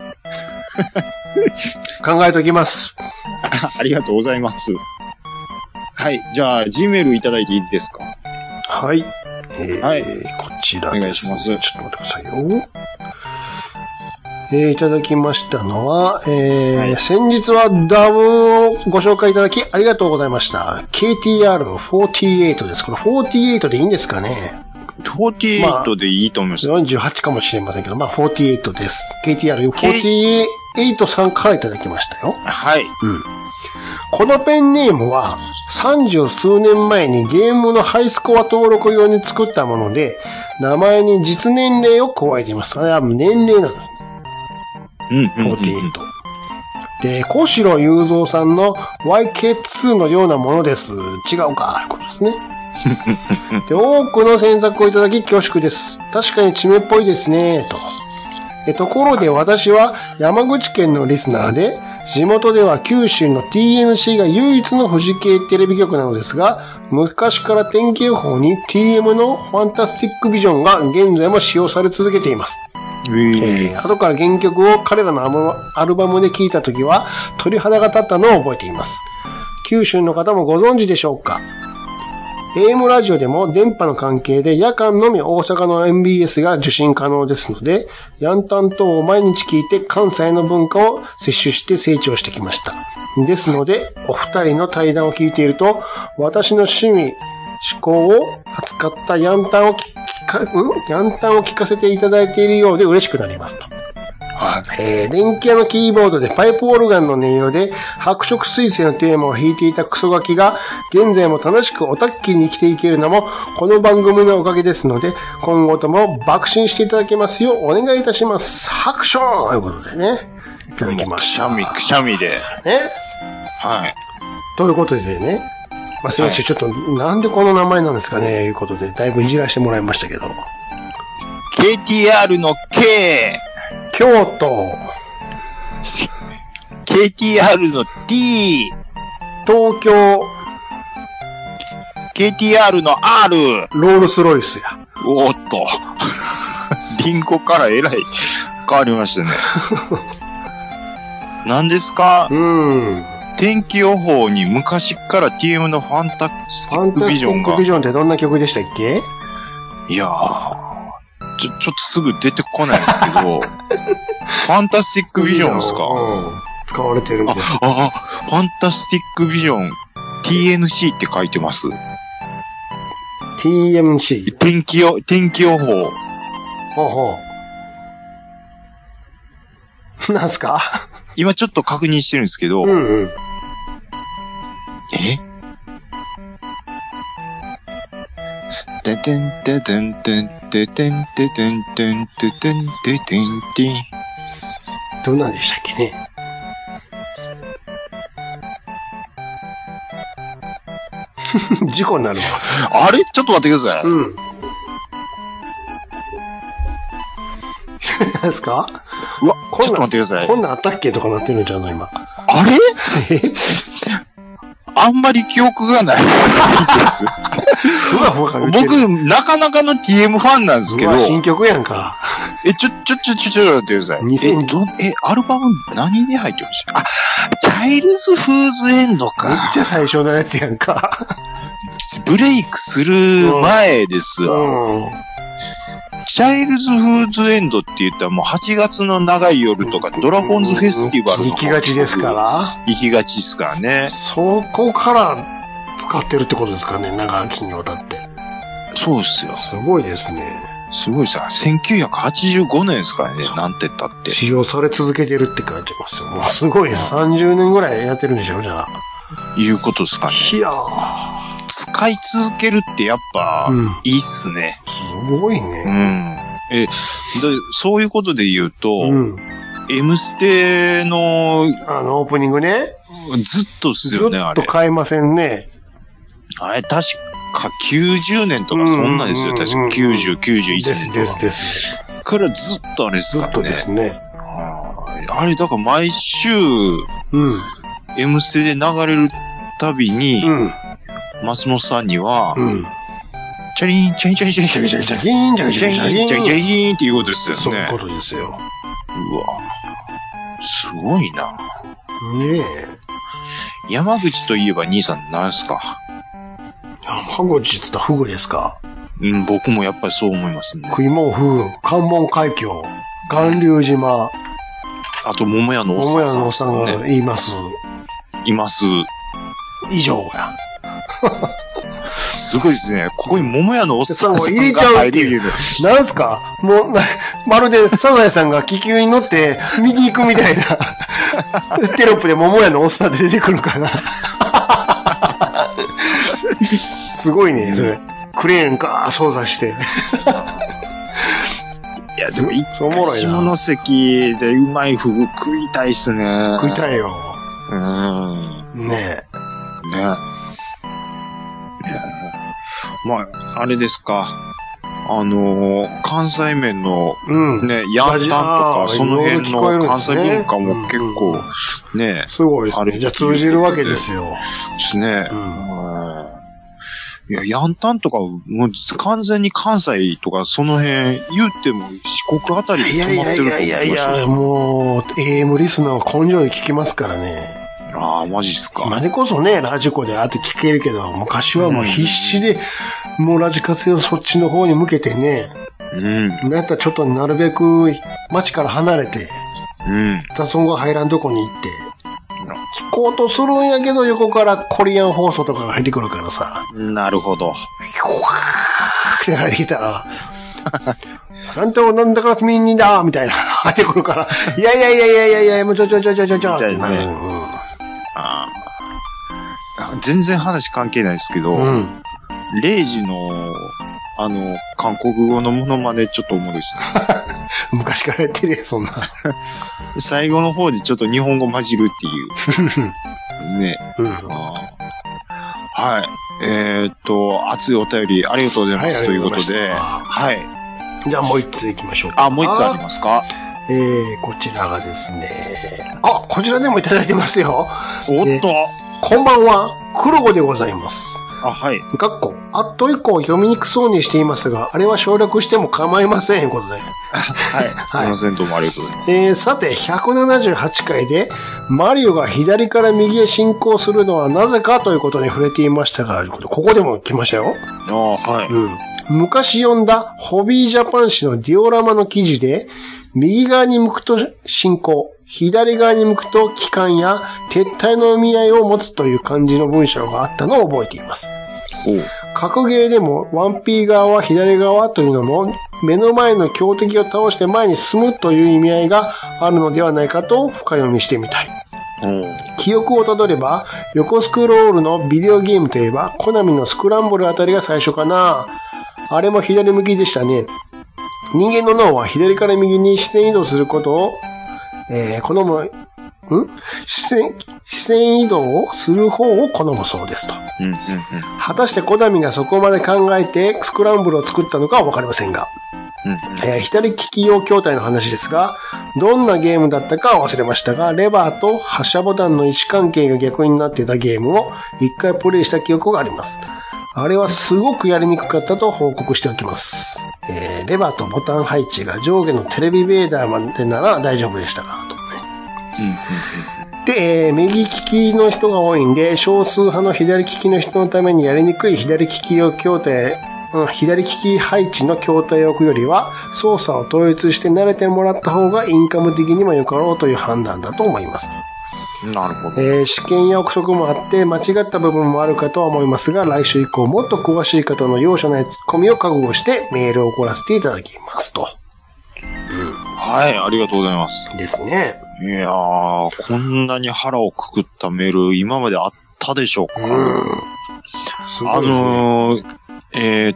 考えときます。 ありがとうございます。はい。じゃあ、G メールいただいていいですか？ はい。 はい。 こちらです。 お願いします。ちょっと待ってくださいよ。いただきましたのは、先日はダウンをご紹介いただきありがとうございました。KTR48 です。これ48でいいんですかね ？48でいいと思います。 48かもしれませんけど、48です。KTR48 さんからいただきましたよ。 はい。 このペンネームは30数年前にゲームのハイスコア登録用に作ったもので、名前に実年齢を加えています。あれは年齢なんですね。48。で、小城雄三さんの YK2 のようなものです。違うか、ということですね。で、多くの詮索をいただき恐縮です。確かに地名っぽいですね、と。ところで私は山口県のリスナーで、地元では九州の TNC が唯一の富士系テレビ局なのですが、昔から天気予報に TM のファンタスティックビジョンが現在も使用され続けています。後から原曲を彼らのアルバムで聴いたときは鳥肌が立ったのを覚えています。九州の方もご存知でしょうか？ AM ラジオでも電波の関係で夜間のみ大阪の MBS が受信可能ですので、ヤンタン等を毎日聞いて関西の文化を摂取して成長してきました。ですので、お二人の対談を聞いていると、私の趣味、思考を扱ったヤンタンを聞かせていただいているようで嬉しくなりますと。電気屋のキーボードでパイプオルガンの音色で白色彗星のテーマを弾いていたクソガキが現在も楽しくオタッキーに生きていけるのもこの番組のおかげですので、今後とも爆心していただけますようお願いいたします。拍手ということでね、いただきました。 くしゃみで。 ね。 はい。 ということでね、先週ちょっとなんでこの名前なんですかね、いうことでだいぶいじらしてもらいましたけど。 KTR の K。 京都。 KTR の T。 東京。 KTR の R。 ロールスロイスや。 おっと。リンゴからえらい変わりましたね。何ですか？天気予報に昔から TM のファンタスティックビジョンが。ファンタスティックビジョンってどんな曲でしたっけ？ いやー。ちょっとすぐ出てこないんですけど、 ファンタスティックビジョンですか？ 使われてるんです。 ファンタスティックビジョン TNC って書いてます。 TMC。 天気予報。 ほう。なんすか？ 今ちょっと確認してるんですけど。ててんててんてんててんててんてんててんててんてん。 どうなんでしたっけね。事故になるわ。 あれちょっと待ってください。 なんすか？ うわ、ちょっと待ってください。 こんなんあったっけとかなってるんじゃない今。 あれあんまり記憶がないです。僕、なかなかの TM ファンなんですけど。 新曲やんか。 ちょっと待ってください。アルバム何に入ってました？チャイルズ・フーズ・エンドか。 めっちゃ最初のやつやんか。 ブレイクする前ですわ。チャイルズ・フーズ・エンドって言ったらもう8月の長い夜とかドラゴンズフェスティバル行きがちですから。 行きがちですからね。 そこから使ってるってことですかね、長きにわたって。 そうですよ。 すごいですね。 すごいさ、1985年ですからね、なんて言ったって。 使用され続けてるって書いてますよ。もうすごいです。30年ぐらいやってるんでしょ、じゃあ。 いうことですかね。 いや使い続けるってやっぱ、いいっすね。 すごいね。 そういうことで言うと、M ステの、 オープニングね。 ずっとっすよね、あれ。 ずっと買えませんね。 あれ、確か90年とかそんなですよ。確か90、91年とか。です。からずっとあれですかね。 ずっとですね。 あれ、だから毎週、M ステで流れるたびに、松本さんには、チャリン、チャリン、チャリン、チャリン、チャリン、チャリン、チャリン、チャリン、チャリン、チャリン、チャリン、チャリンっていうことですよね。 そういうことですよ。 うわ、すごいな。 ねえ。 山口といえば兄さん何すか？ 山口って言ったらフグですか？ 僕もやっぱりそう思いますね。 食いもんフグ、関門海峡、巌流島。 あと、桃屋のおっさん。 桃屋のおっさんがいます。 います。 以上や。 すごいですね。ここに桃屋のおっさんが入れちゃうっていう。なんすか？もう、まるでサザエさんが気球に乗って右行くみたいなテロップで桃屋のおっさんで出てくるかな。すごいね、それ。クレーンか操作して。 いや、でも一回下関でうまいフグ食いたいっすね。 食いたいよ。ねえ。まあ、あれですか。関西弁の、ヤンタンとか、その辺の関西文化も結構、ね。 すごいですね。じゃあ通じるわけですよ。 ですね。いや、ヤンタンとか、もう完全に関西とか、その辺、言っても四国あたりで止まってると思います。 いや、もう、AM リスナーは根性で聞きますからね。 ああ、マジっすか。 今でこそね、ラジコで後聞けるけど、昔はもう必死で、もうラジカセをそっちの方に向けてね。だったらちょっとなるべく街から離れて、雑音が入らんとこに行って、聞こうとするんやけど、横からコリアン放送とかが入ってくるからさ。 なるほど。 ひょわーって入ってきたら、なんだからみんなだみたいな入ってくるから、いや、もうちょってなる。 全然話関係ないですけど、0時の、韓国語のモノマネちょっと思うですね。 昔からやってるよ、そんな。 最後の方でちょっと日本語混じるっていう。ね。はい。熱いお便りありがとうございます。ということで。はい。 じゃあもう一つ行きましょうか。 もう一つありますか？ こちらがですね。こちらでもいただいてますよ。 おっと。 こんばんは、黒子でございます。 はい。 あっと以降読みにくそうにしていますが、あれは省略しても構いません、ということで。 はい。すいません、どうもありがとうございます。 さて、178回で、マリオが左から右へ進行するのはなぜかということに触れていましたが、ここでも来ましたよ。 はい。 昔読んだホビージャパン誌のディオラマの記事で、 右側に向くと進行、左側に向くと帰還や撤退の意味合いを持つという感じの文章があったのを覚えています。格ゲーでも 1P 側は左側というのも目の前の強敵を倒して前に進むという意味合いがあるのではないかと深読みしてみたい。記憶をたどれば横スクロールのビデオゲームといえばコナミのスクランブルあたりが最初かな。あれも左向きでしたね。人間の脳は左から右に視線移動することを、視線移動をする方を好むそうですと。果たしてコナミがそこまで考えてスクランブルを作ったのかはわかりませんが、左利き用筐体の話ですが、どんなゲームだったかは忘れましたが、レバーと発射ボタンの位置関係が逆になっていたゲームを一回プレイした記憶があります。あれはすごくやりにくかったと報告しておきます。レバーとボタン配置が上下のテレビベーダーまでなら大丈夫でしたが、とね。で、右利きの人が多いんで、少数派の左利きの人のためにやりにくい左利き用筐体、左利き配置の筐体を置くよりは、操作を統一して慣れてもらった方がインカム的にも良かろうという判断だと思います。 なるほど。 試験や憶測もあって間違った部分もあるかとは思いますが、来週以降もっと詳しい方の容赦ないツッコミを覚悟してメールを送らせていただきますと。 はい、ありがとうございます。 ですね。 いやー、こんなに腹をくくったメール今まであったでしょうか。 すごいですね。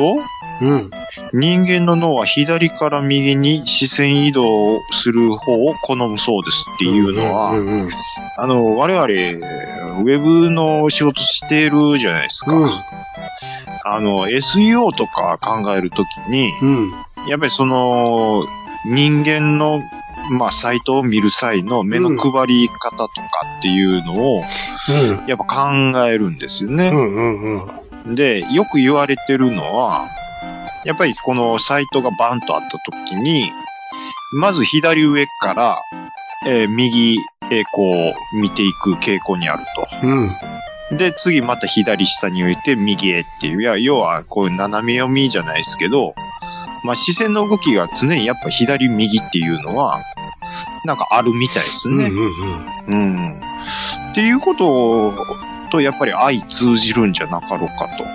人間の脳は左から右に視線移動する方を好むそうですっていうのは、我々、ウェブの仕事してるじゃないですか。SEO とか考えるときに、やっぱりその、人間の、サイトを見る際の目の配り方とかっていうのを、やっぱ考えるんですよね。で、よく言われてるのは、やっぱりこのサイトがバンとあった時に、まず左上から、右へこう見ていく傾向にあると。で、次また左下に置いて右へっていう、要はこういう斜め読みじゃないですけど、視線の動きが常にやっぱ左右っていうのは、なんかあるみたいですね。っていうこととやっぱり相通じるんじゃなかろうかと。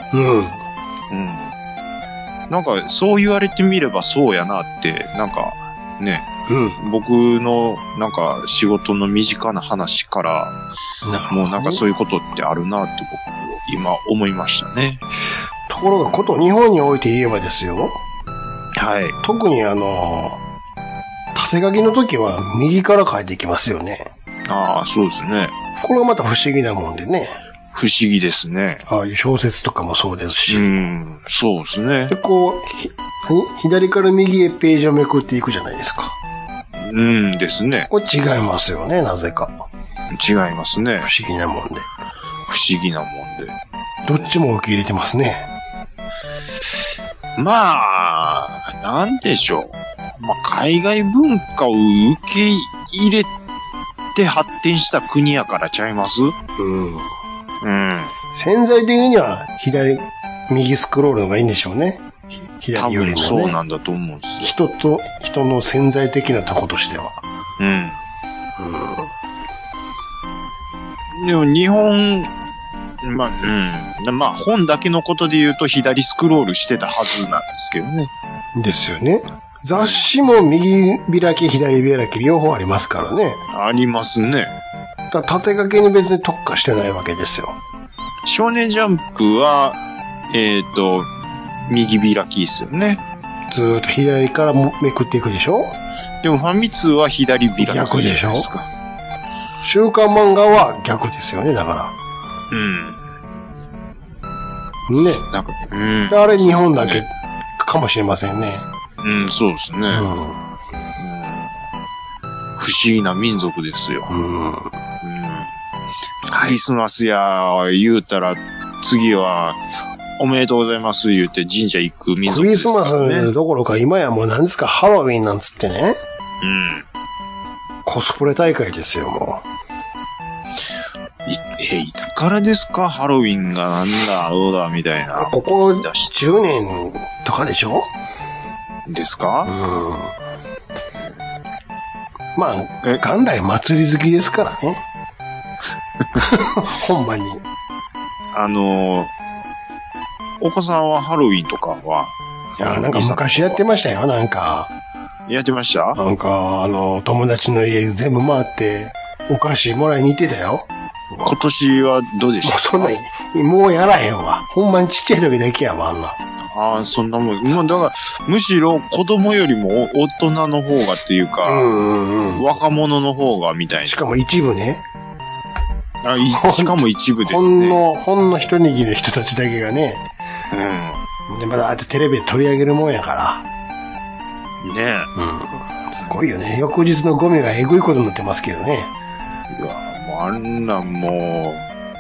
なんかそう言われてみればそうやなって、なんかね、僕のなんか仕事の身近な話から、もうなんかそういうことってあるなって僕今思いましたね。 ところがこと日本において言えばですよ。 はい。 特に縦書きの時は右から書いていきますよね。 ああ、そうですね。 これがまた不思議なもんでね。 不思議ですね。 ああいう小説とかもそうですし。 そうですね。 で、こう、左から右へページをめくっていくじゃないですか。 ですね。 これ違いますよね、なぜか。 違いますね。 不思議なもんで。 不思議なもんで。 どっちも受け入れてますね。 なんでしょう。海外文化を受け入れて発展した国やからちゃいます？ 潜在的には右スクロールの方がいいんでしょうね。左よりもね。 そうなんだと思うんですよ。人の潜在的なとことしては。 でも日本、本だけのことで言うと左スクロールしてたはずなんですけどね。 ですよね。雑誌も右開き、左開き両方ありますからね。 ありますね。 縦書きに別に特化してないわけですよ。 少年ジャンプは、右開きですよね。 ずーっと左からめくっていくでしょ？ でもファミ通は左開き逆でしょ？週刊漫画は逆ですよね、だから。ね。 なんか、 あれ日本だけかもしれませんね。 そうですね。不思議な民族ですよ。クリスマスや言うたら、次は、おめでとうございます言うて神社行く民族ですよね。クリスマスどころか今やもう何ですか、ハロウィンなんつってね。コスプレ大会ですよ、もう。 いつからですか？ハロウィンがなんだ、どうだ、みたいな。 ここ10年とかでしょ？ ですか？ まあ、元来祭り好きですからね。ほんまに。 お子さんはハロウィンとかは？ いや、なんか昔やってましたよ、なんか。 やってました？ なんか、友達の家全部回って、お菓子もらいに行ってたよ。 今年はどうでしたか？ そんなに、もうやらへんわ。ほんまにちっちゃい時だけやわ、あんな。 ああ、そんなもん。もうだから、むしろ子供よりも大人の方がっていうか、若者の方がみたいな。 しかも一部ね。 しかも一部ですね。 ほんの一握りの人たちだけがね。で、まだあとテレビで取り上げるもんやから。 ねえ。 すごいよね。翌日のゴミがえぐいことになってますけどね。 いや、もうあんなんもう、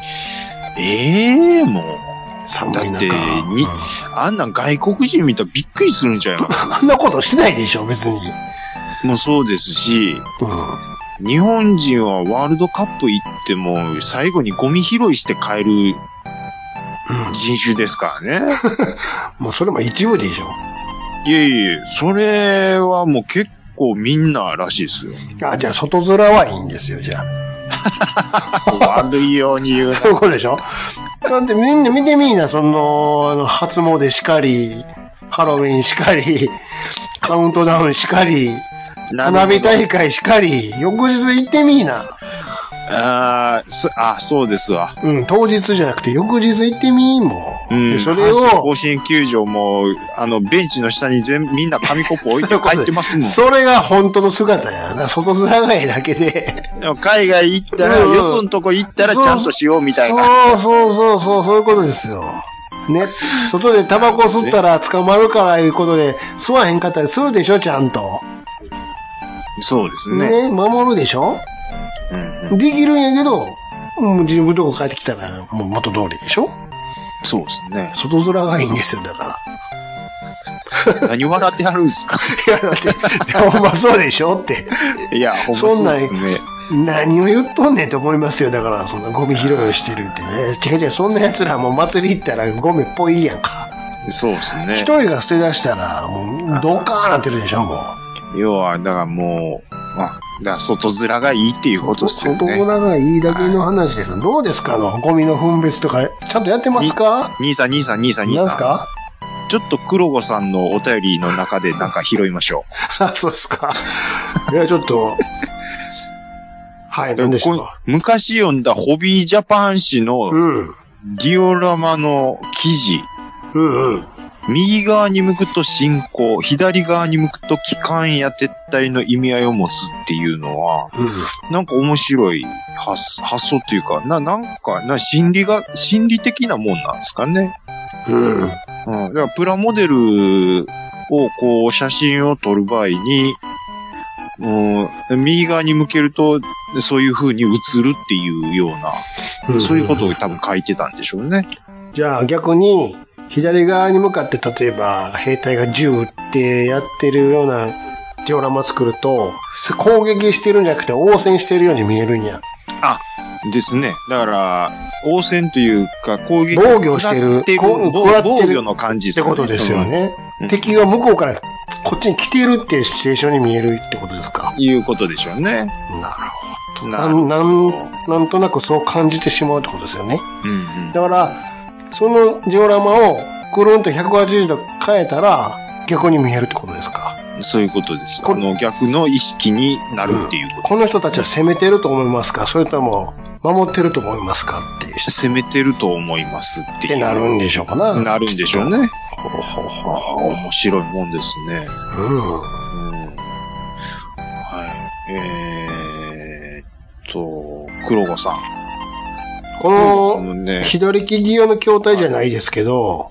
もう。 寒い中。 だって、あんなん外国人見たらびっくりするんちゃいます？ あんなことしてないでしょ、別に。 もうそうですし、日本人はワールドカップ行っても最後にゴミ拾いして帰る人種ですからね。 もうそれも一部でしょ。 いえいえ、それはもう結構みんならしいですよ。 あ、じゃあ外面はいいんですよ、じゃあ。悪いように言うな。 そういうことでしょ。だってみんな見てみいな、初詣しかり、ハロウィンしかり、カウントダウンしかり、花火大会しかり、翌日行ってみいな。 そうですわ。 当日じゃなくて翌日行ってみーもん。で、それを。 甲子園球場も、ベンチの下にみんな紙コップ置いて帰ってますもん。 それが本当の姿やな。外面がいいだけで。 でも海外行ったら、よそのとこ行ったらちゃんとしようみたいな。 そういうことですよ。ね。外でタバコ吸ったら捕まるからいうことで、吸わへんかったりするでしょ、ちゃんと。 そうですね。 ね、守るでしょ。できるんやけど、自分のとこ帰ってきたら、もう元通りでしょ。 そうですね。 外面がいいんですよ、だから。 何笑ってはるんですか？ いや、だって、ほんまそうでしょって。 いや、ほんまそうですね。 何を言っとんねんって思いますよ。だから、そんなゴミ拾いをしてるってね。違う、そんな奴らもう祭り行ったらゴミっぽいやんか。 そうですね。 一人が捨て出したら、もう、ドカーなってるでしょ、もう。 要は、だからもう、だから外面がいいっていうことですよね。 外面がいいだけの話です。どうですかゴミの分別とか、ちゃんとやってますか？ 兄さん。何すか？ちょっと黒子さんのお便りの中でなんか拾いましょう。そうですか。いや、ちょっと、はい、何でしょうか。 昔読んだホビージャパン誌の、ディオラマの記事。右側に向くと進行、左側に向くと帰還や撤退の意味合いを持つっていうのは、なんか面白い発想というか、心理的なもんなんですかね。だからプラモデルをこう写真を撮る場合に、右側に向けるとそういう風に映るっていうような、そういうことを多分書いてたんでしょうね。 じゃあ逆に、左側に向かって例えば兵隊が銃撃ってやってるようなジオラマ作ると、攻撃してるんじゃなくて応戦してるように見えるんや。 ですね。だから、応戦というか攻撃防御してる。 防御の感じですね。ってことですよね。敵が向こうからこっちに来てるっていうシチュエーションに見えるってことですか。 いうことでしょうね。 なるほど。なんとなくそう感じてしまうってことですよね。だから、そのジオラマをくるんと180度変えたら逆に見えるってことですか。 そういうことです。逆の意識になるっていうこと。 この人たちは攻めてると思いますか？それとも守ってると思いますかっていう。 攻めてると思いますっていう。 ってなるんでしょうかな。 なるんでしょうね。面白いもんですね。黒子さん。 この、左利き用の筐体じゃないですけど、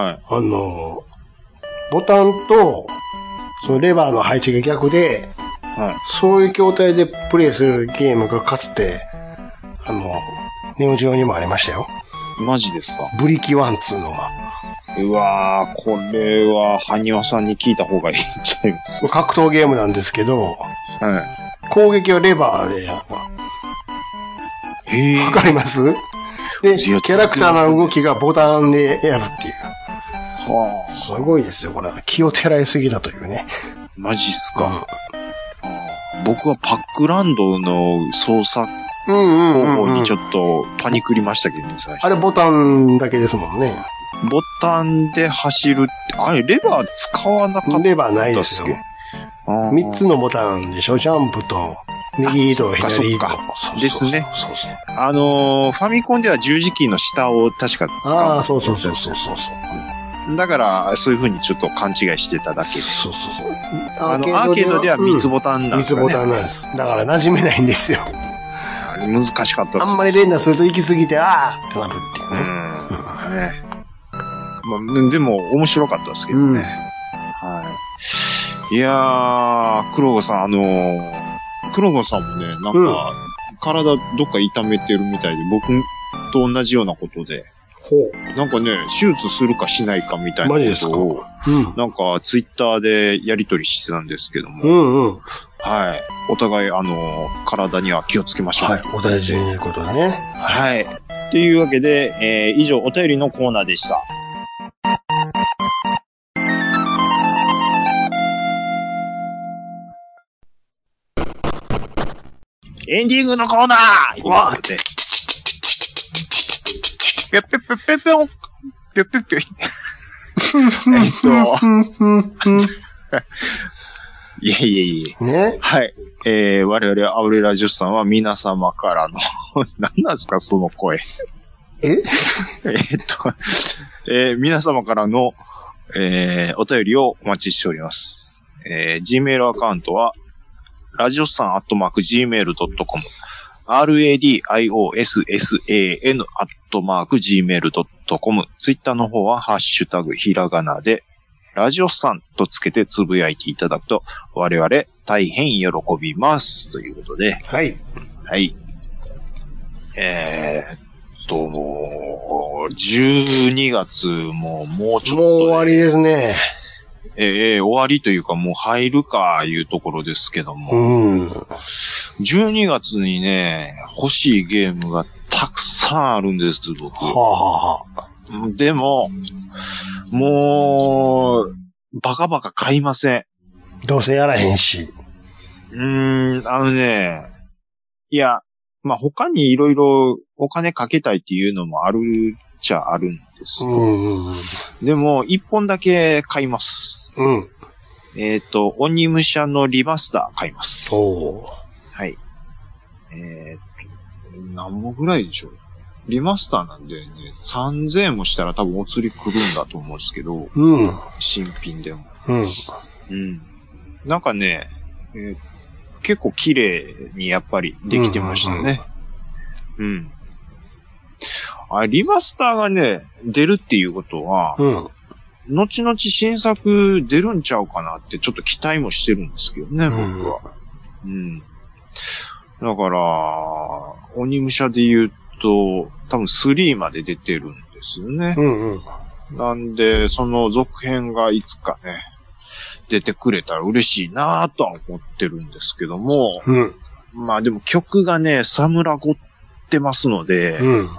ボタンと、そのレバーの配置が逆で、そういう筐体でプレイするゲームがかつて、ネオジオにもありましたよ。 マジですか？ ブリキワンツーのが。 うわー、これは、ハニワさんに聞いた方がいいんちゃいます？ 格闘ゲームなんですけど、攻撃はレバーでやる。わかります？で、キャラクターの動きがボタンでやるっていう。すごいですよ、これ。気をてらいすぎだというね。 マジっすか。 僕はパックランドの操作方法にちょっとパニクりましたけどね、最初。 あれボタンだけですもんね。 ボタンで走るって、あれ、レバー使わなかったっけ？ レバーないですよ。3つのボタンでしょ？ジャンプと、右移動、左移動。 ですね。 そうそう。 ファミコンでは十字キーの下を確か使う。 ああ、そう。 だから、そういう風にちょっと勘違いしてただけで。 そう。 アーケードでは3つボタンなんですね。 3つボタンなんです。だから馴染めないんですよ。 あれ難しかったです。 あんまり連打すると行き過ぎて、あーってなるっていうね。 ね。まあ、でも面白かったですけどね。はい。いやー、黒子さん、黒子さんもね、なんか、体どっか痛めてるみたいで、僕と同じようなことで。なんかね、手術するかしないかみたいなことを、なんかツイッターでやり取りしてたんですけども、はい。お互い、体には気をつけましょう。 はい。お大事にということでね。 はい。というわけで、以上、お便りのコーナーでした。エンディングのコーナーわーぴょっぴょっぴょっぴょっぴょんぴょっぴょっぴょんいえ。 ね。 はい。我々、アウレラジオさんは皆様からの、何なんですか、その声。皆様からの、お便りをお待ちしております。Gmail アカウントは、ラジオさん@gmail.com、radiossan@gmail.com、ツイッターの方は、ハッシュタグ、ひらがなで、ラジオさんとつけてつぶやいていただくと、我々大変喜びます。ということで。 はい。 はい。もう、12月ももうちょっと。 もう終わりですね。 終わりというかもう入るかいうところですけども。12月にね、欲しいゲームがたくさんあるんです、僕。でも、もう、バカバカ買いません。 どうせやらへんし。 いや、まあ、他にいろいろお金かけたいっていうのもあるっちゃあるんですよ。でも、一本だけ買います。鬼武者のリマスター買います。はい。何本ぐらいでしょう。リマスターなんでね、3000円もしたら多分お釣り来るんだと思うんですけど、新品でも。なんかね、結構綺麗にやっぱりできてましたね。リマスターがね、出るっていうことは、後々新作出るんちゃうかなってちょっと期待もしてるんですけどね、僕は。だから、鬼武者で言うと、多分3まで出てるんですよね。なんで、その続編がいつかね、出てくれたら嬉しいなぁとは思ってるんですけども、まあでも曲がね、サムラゴってますので、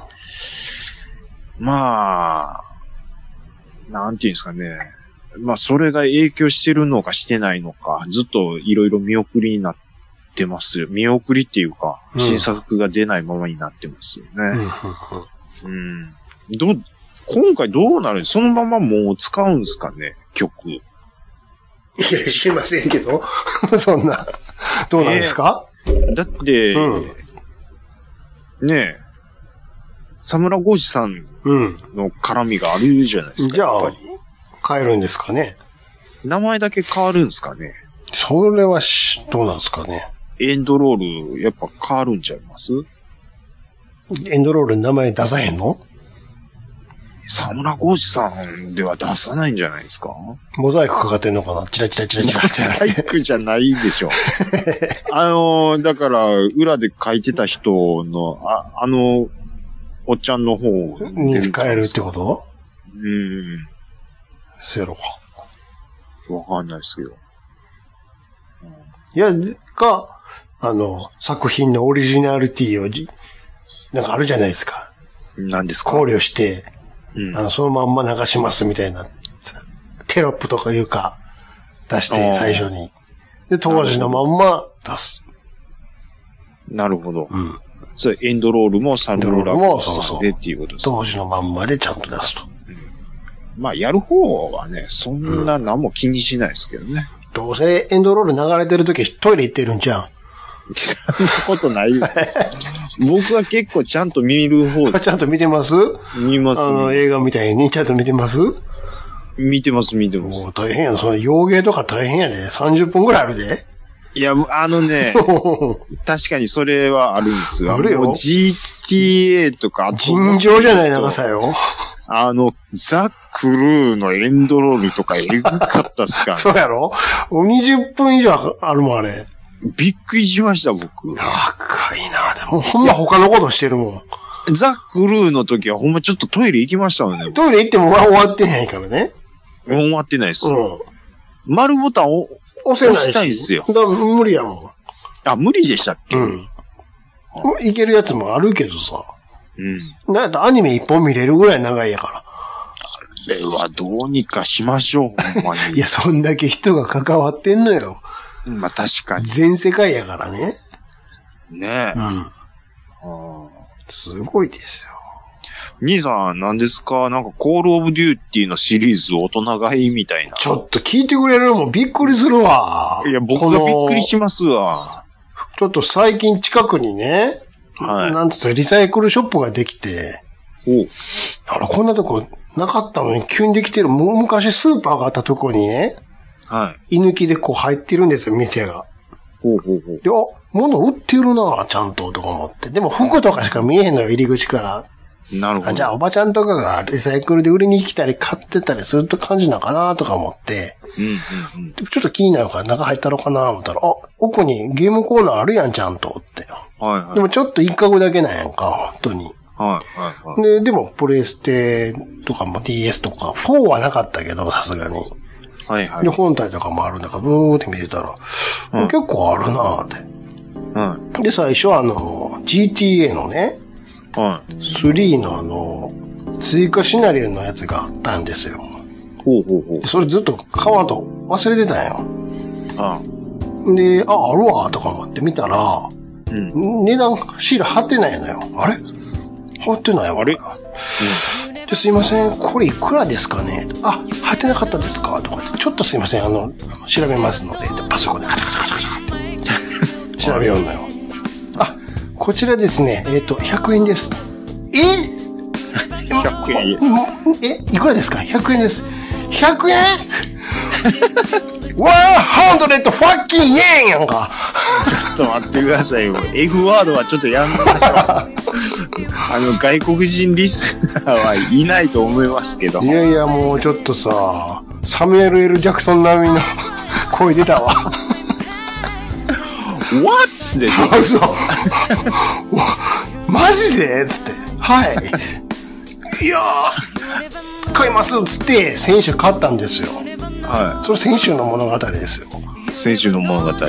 まあ、なんていうんですかね。まあそれが影響してるのかしてないのか、ずっといろいろ見送りになってますよ。見送りっていうか、新作が出ないままになってますよね。今回どうなる？そのままもう使うんですかね、曲。いや、しませんけど。そんな。どうなんですか？ だって、ねえ、サムラゴジさんの絡みがあるじゃないですか。 じゃあ、変えるんですかね。 名前だけ変わるんですかね。 それはどうなんですかね。 エンドロール、やっぱ変わるんちゃいます？ エンドロールに名前出さへんの？ サムラゴジさんでは出さないんじゃないですか？ モザイクかかってんのかな？チラチラチラチラ。 モザイクじゃないでしょ。だから、裏で書いてた人の、おっちゃんの方に使えるってこと？せやろか。 わかんないですけど。 いや、作品のオリジナリティを、なんかあるじゃないですか。 何ですか？ 考慮して、そのまんま流しますみたいな、テロップとかいうか、出して最初に。 で、当時のまんま出す。 なるほど。 うん。 それ、エンドロールもサルロラックスでっていうことですね。 当時のまんまでちゃんと出すと。 まあ、やる方はね、そんな何も気にしないですけどね。 どうせエンドロール流れてるときトイレ行ってるんじゃん。 そんなことないです。僕は結構ちゃんと見る方です。 ちゃんと見てます？ 見ます。 映画みたいにちゃんと見てます？ 見てます。 もう大変やな。その洋芸とか大変やで。30分くらいあるで。 いや、ね、確かにそれはあるんですよ。 あるよ。 GTA とか、 尋常じゃない長さよ。 ザ・クルーのエンドロールとかエグかったっすか、ね、 そうやろ ?20 分以上あるもん、あれ。 びっくりしました、僕。 長いな。でもほんま他のことしてるもん。ザ・クルーの時はほんまちょっとトイレ行きましたよね。 トイレ行っても終わってないからね。 終わってないです。うん。丸ボタンを押せないし。 押したいんですよ。 だから無理やもん。 あ、無理でしたっけ？うん。 いけるやつもあるけどさ。 うん。 なんやったらアニメ一本見れるぐらい長いやから。 あれはどうにかしましょう、ほんまに。 いや、そんだけ人が関わってんのよ。 まあ確かに。 全世界やからね。 ねえ。 うん。すごいですよ。 兄さん、何ですか？なんか、コールオブデューティーのシリーズ大人買いみたいな。 ちょっと聞いてくれるもんびっくりするわ。 いや、僕がびっくりしますわ。 ちょっと最近近くにね、はい。なんつったリサイクルショップができて、こんなとこなかったのに急にできてる。昔スーパーがあったとこにね、はい。居抜きでこう入ってるんですよ、店が。で、物売ってるなちゃんと、とか思って。でも服とかしか見えへんのよ、入り口から。 なるほど。 じゃあ、おばちゃんとかがリサイクルで売りに来たり買ってたりすると感じなのかなとか思って、ちょっと気になるから中入ったのかな思ったら、奥にゲームコーナーあるやん、ちゃんとって。はいはい。でもちょっと一角だけなんやんか、本当に。はいはいはい。でも、プレステとかも DS とか、4はなかったけど、さすがに。はいはい。で、本体とかもあるんだから、ブーって見てたら、結構あるなーって。で、最初GTA のね、3の追加シナリオのやつがあったんですよ。それずっと買わんと忘れてたんよ。で、あるわ、とか思って見たら、値段シール貼ってないのよ。あれ貼ってないわ。あれすいません、これいくらですかね貼ってなかったですかとか言って、ちょっとすいません、調べますので、パソコンでカチャカチャカチャカチャって調べようのよ。こちらですね、100円です。 100円いくらですか ?100 円です。100円100ファッキン円やんか。 ちょっと待ってくださいよ。F ワードはちょっとやめましょう。外国人リスナーはいないと思いますけど。 いやいや、もうちょっとさ、サミュエル・L・ジャクソン並みの声出たわ。 What? でしょそう。マジでつって。はい。いやー、買いますつって、先週買ったんですよ。はい。それ先週の物語ですよ。 先週の物語。で、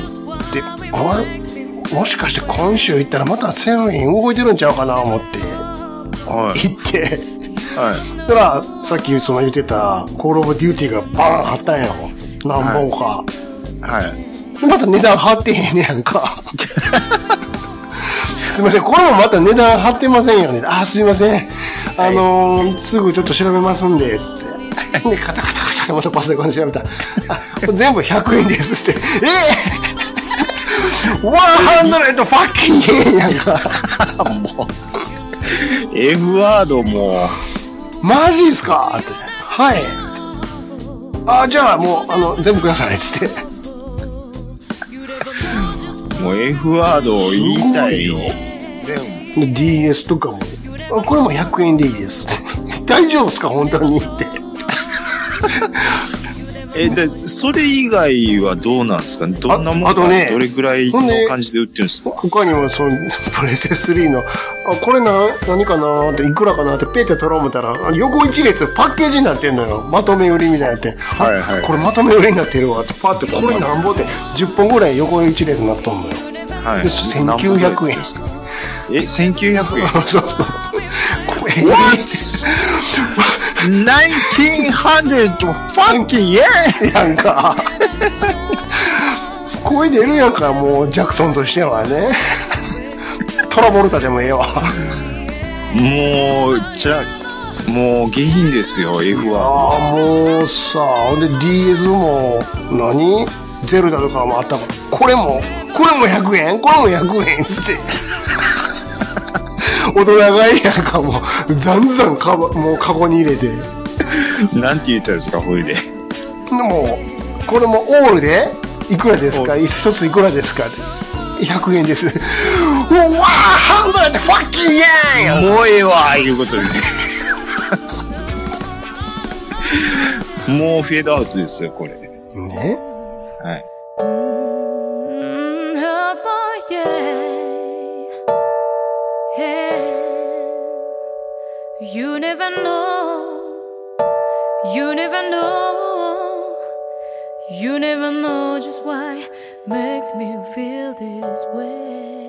もしかして今週行ったらまたセロリン動いてるんちゃうかな思って、はい。行って、はい。だから、さっき言ってた、コールオブデューティーがバーン貼ったんやろ。何本か。はい。また値段貼ってへんねやんか。すいません、これもまた値段貼ってませんよね。すいません。すぐちょっと調べますんで、つって。で、カタカタカタまたパソコンで調べたら、全部100円ですって。100ファッキン円やんか。 もう、F ワードも。 マジっすかって。はい。じゃあもう、全部ください、つって。 もう F ワードを言いたいよ。 で DS とかも、これも100円でいいです。大丈夫ですか本当にって。 で、それ以外はどうなんですかねどんなものがどれぐらいの感じで売ってるんですか他にもプレステ3の、これ何かなって、いくらかなってペーって取ろう思ったら、横一列パッケージになってんのよ。まとめ売りみたいになって。はいはい。これまとめ売りになってるわって、パって、これなんぼって10本ぐらい横一列になっとんのよ。はい。で、1900円。 1900円そうそう。 What? 1900 fucking yen! なんか、こ声出るやんか、もう、ジャクソンとしてはね。トラボルタでもええわ。 もう、もう下品ですよ、F は。 ああ、もうさ、ほんで DS も、ゼルダとかもあったから、これも100円これも100円つって。大人がいいやんか、もう、ざんざんもうカゴに入れて。 なんて言ったんですか、これで。 でも、これもオールで、いくらですか一ついくらですか100円です。うわーハンドルってファッキンやんもうええわいうことでね。もうフェードアウトですよ、これ。 ね。 はい。 You never know, you never know, you never know just why makes me feel this way.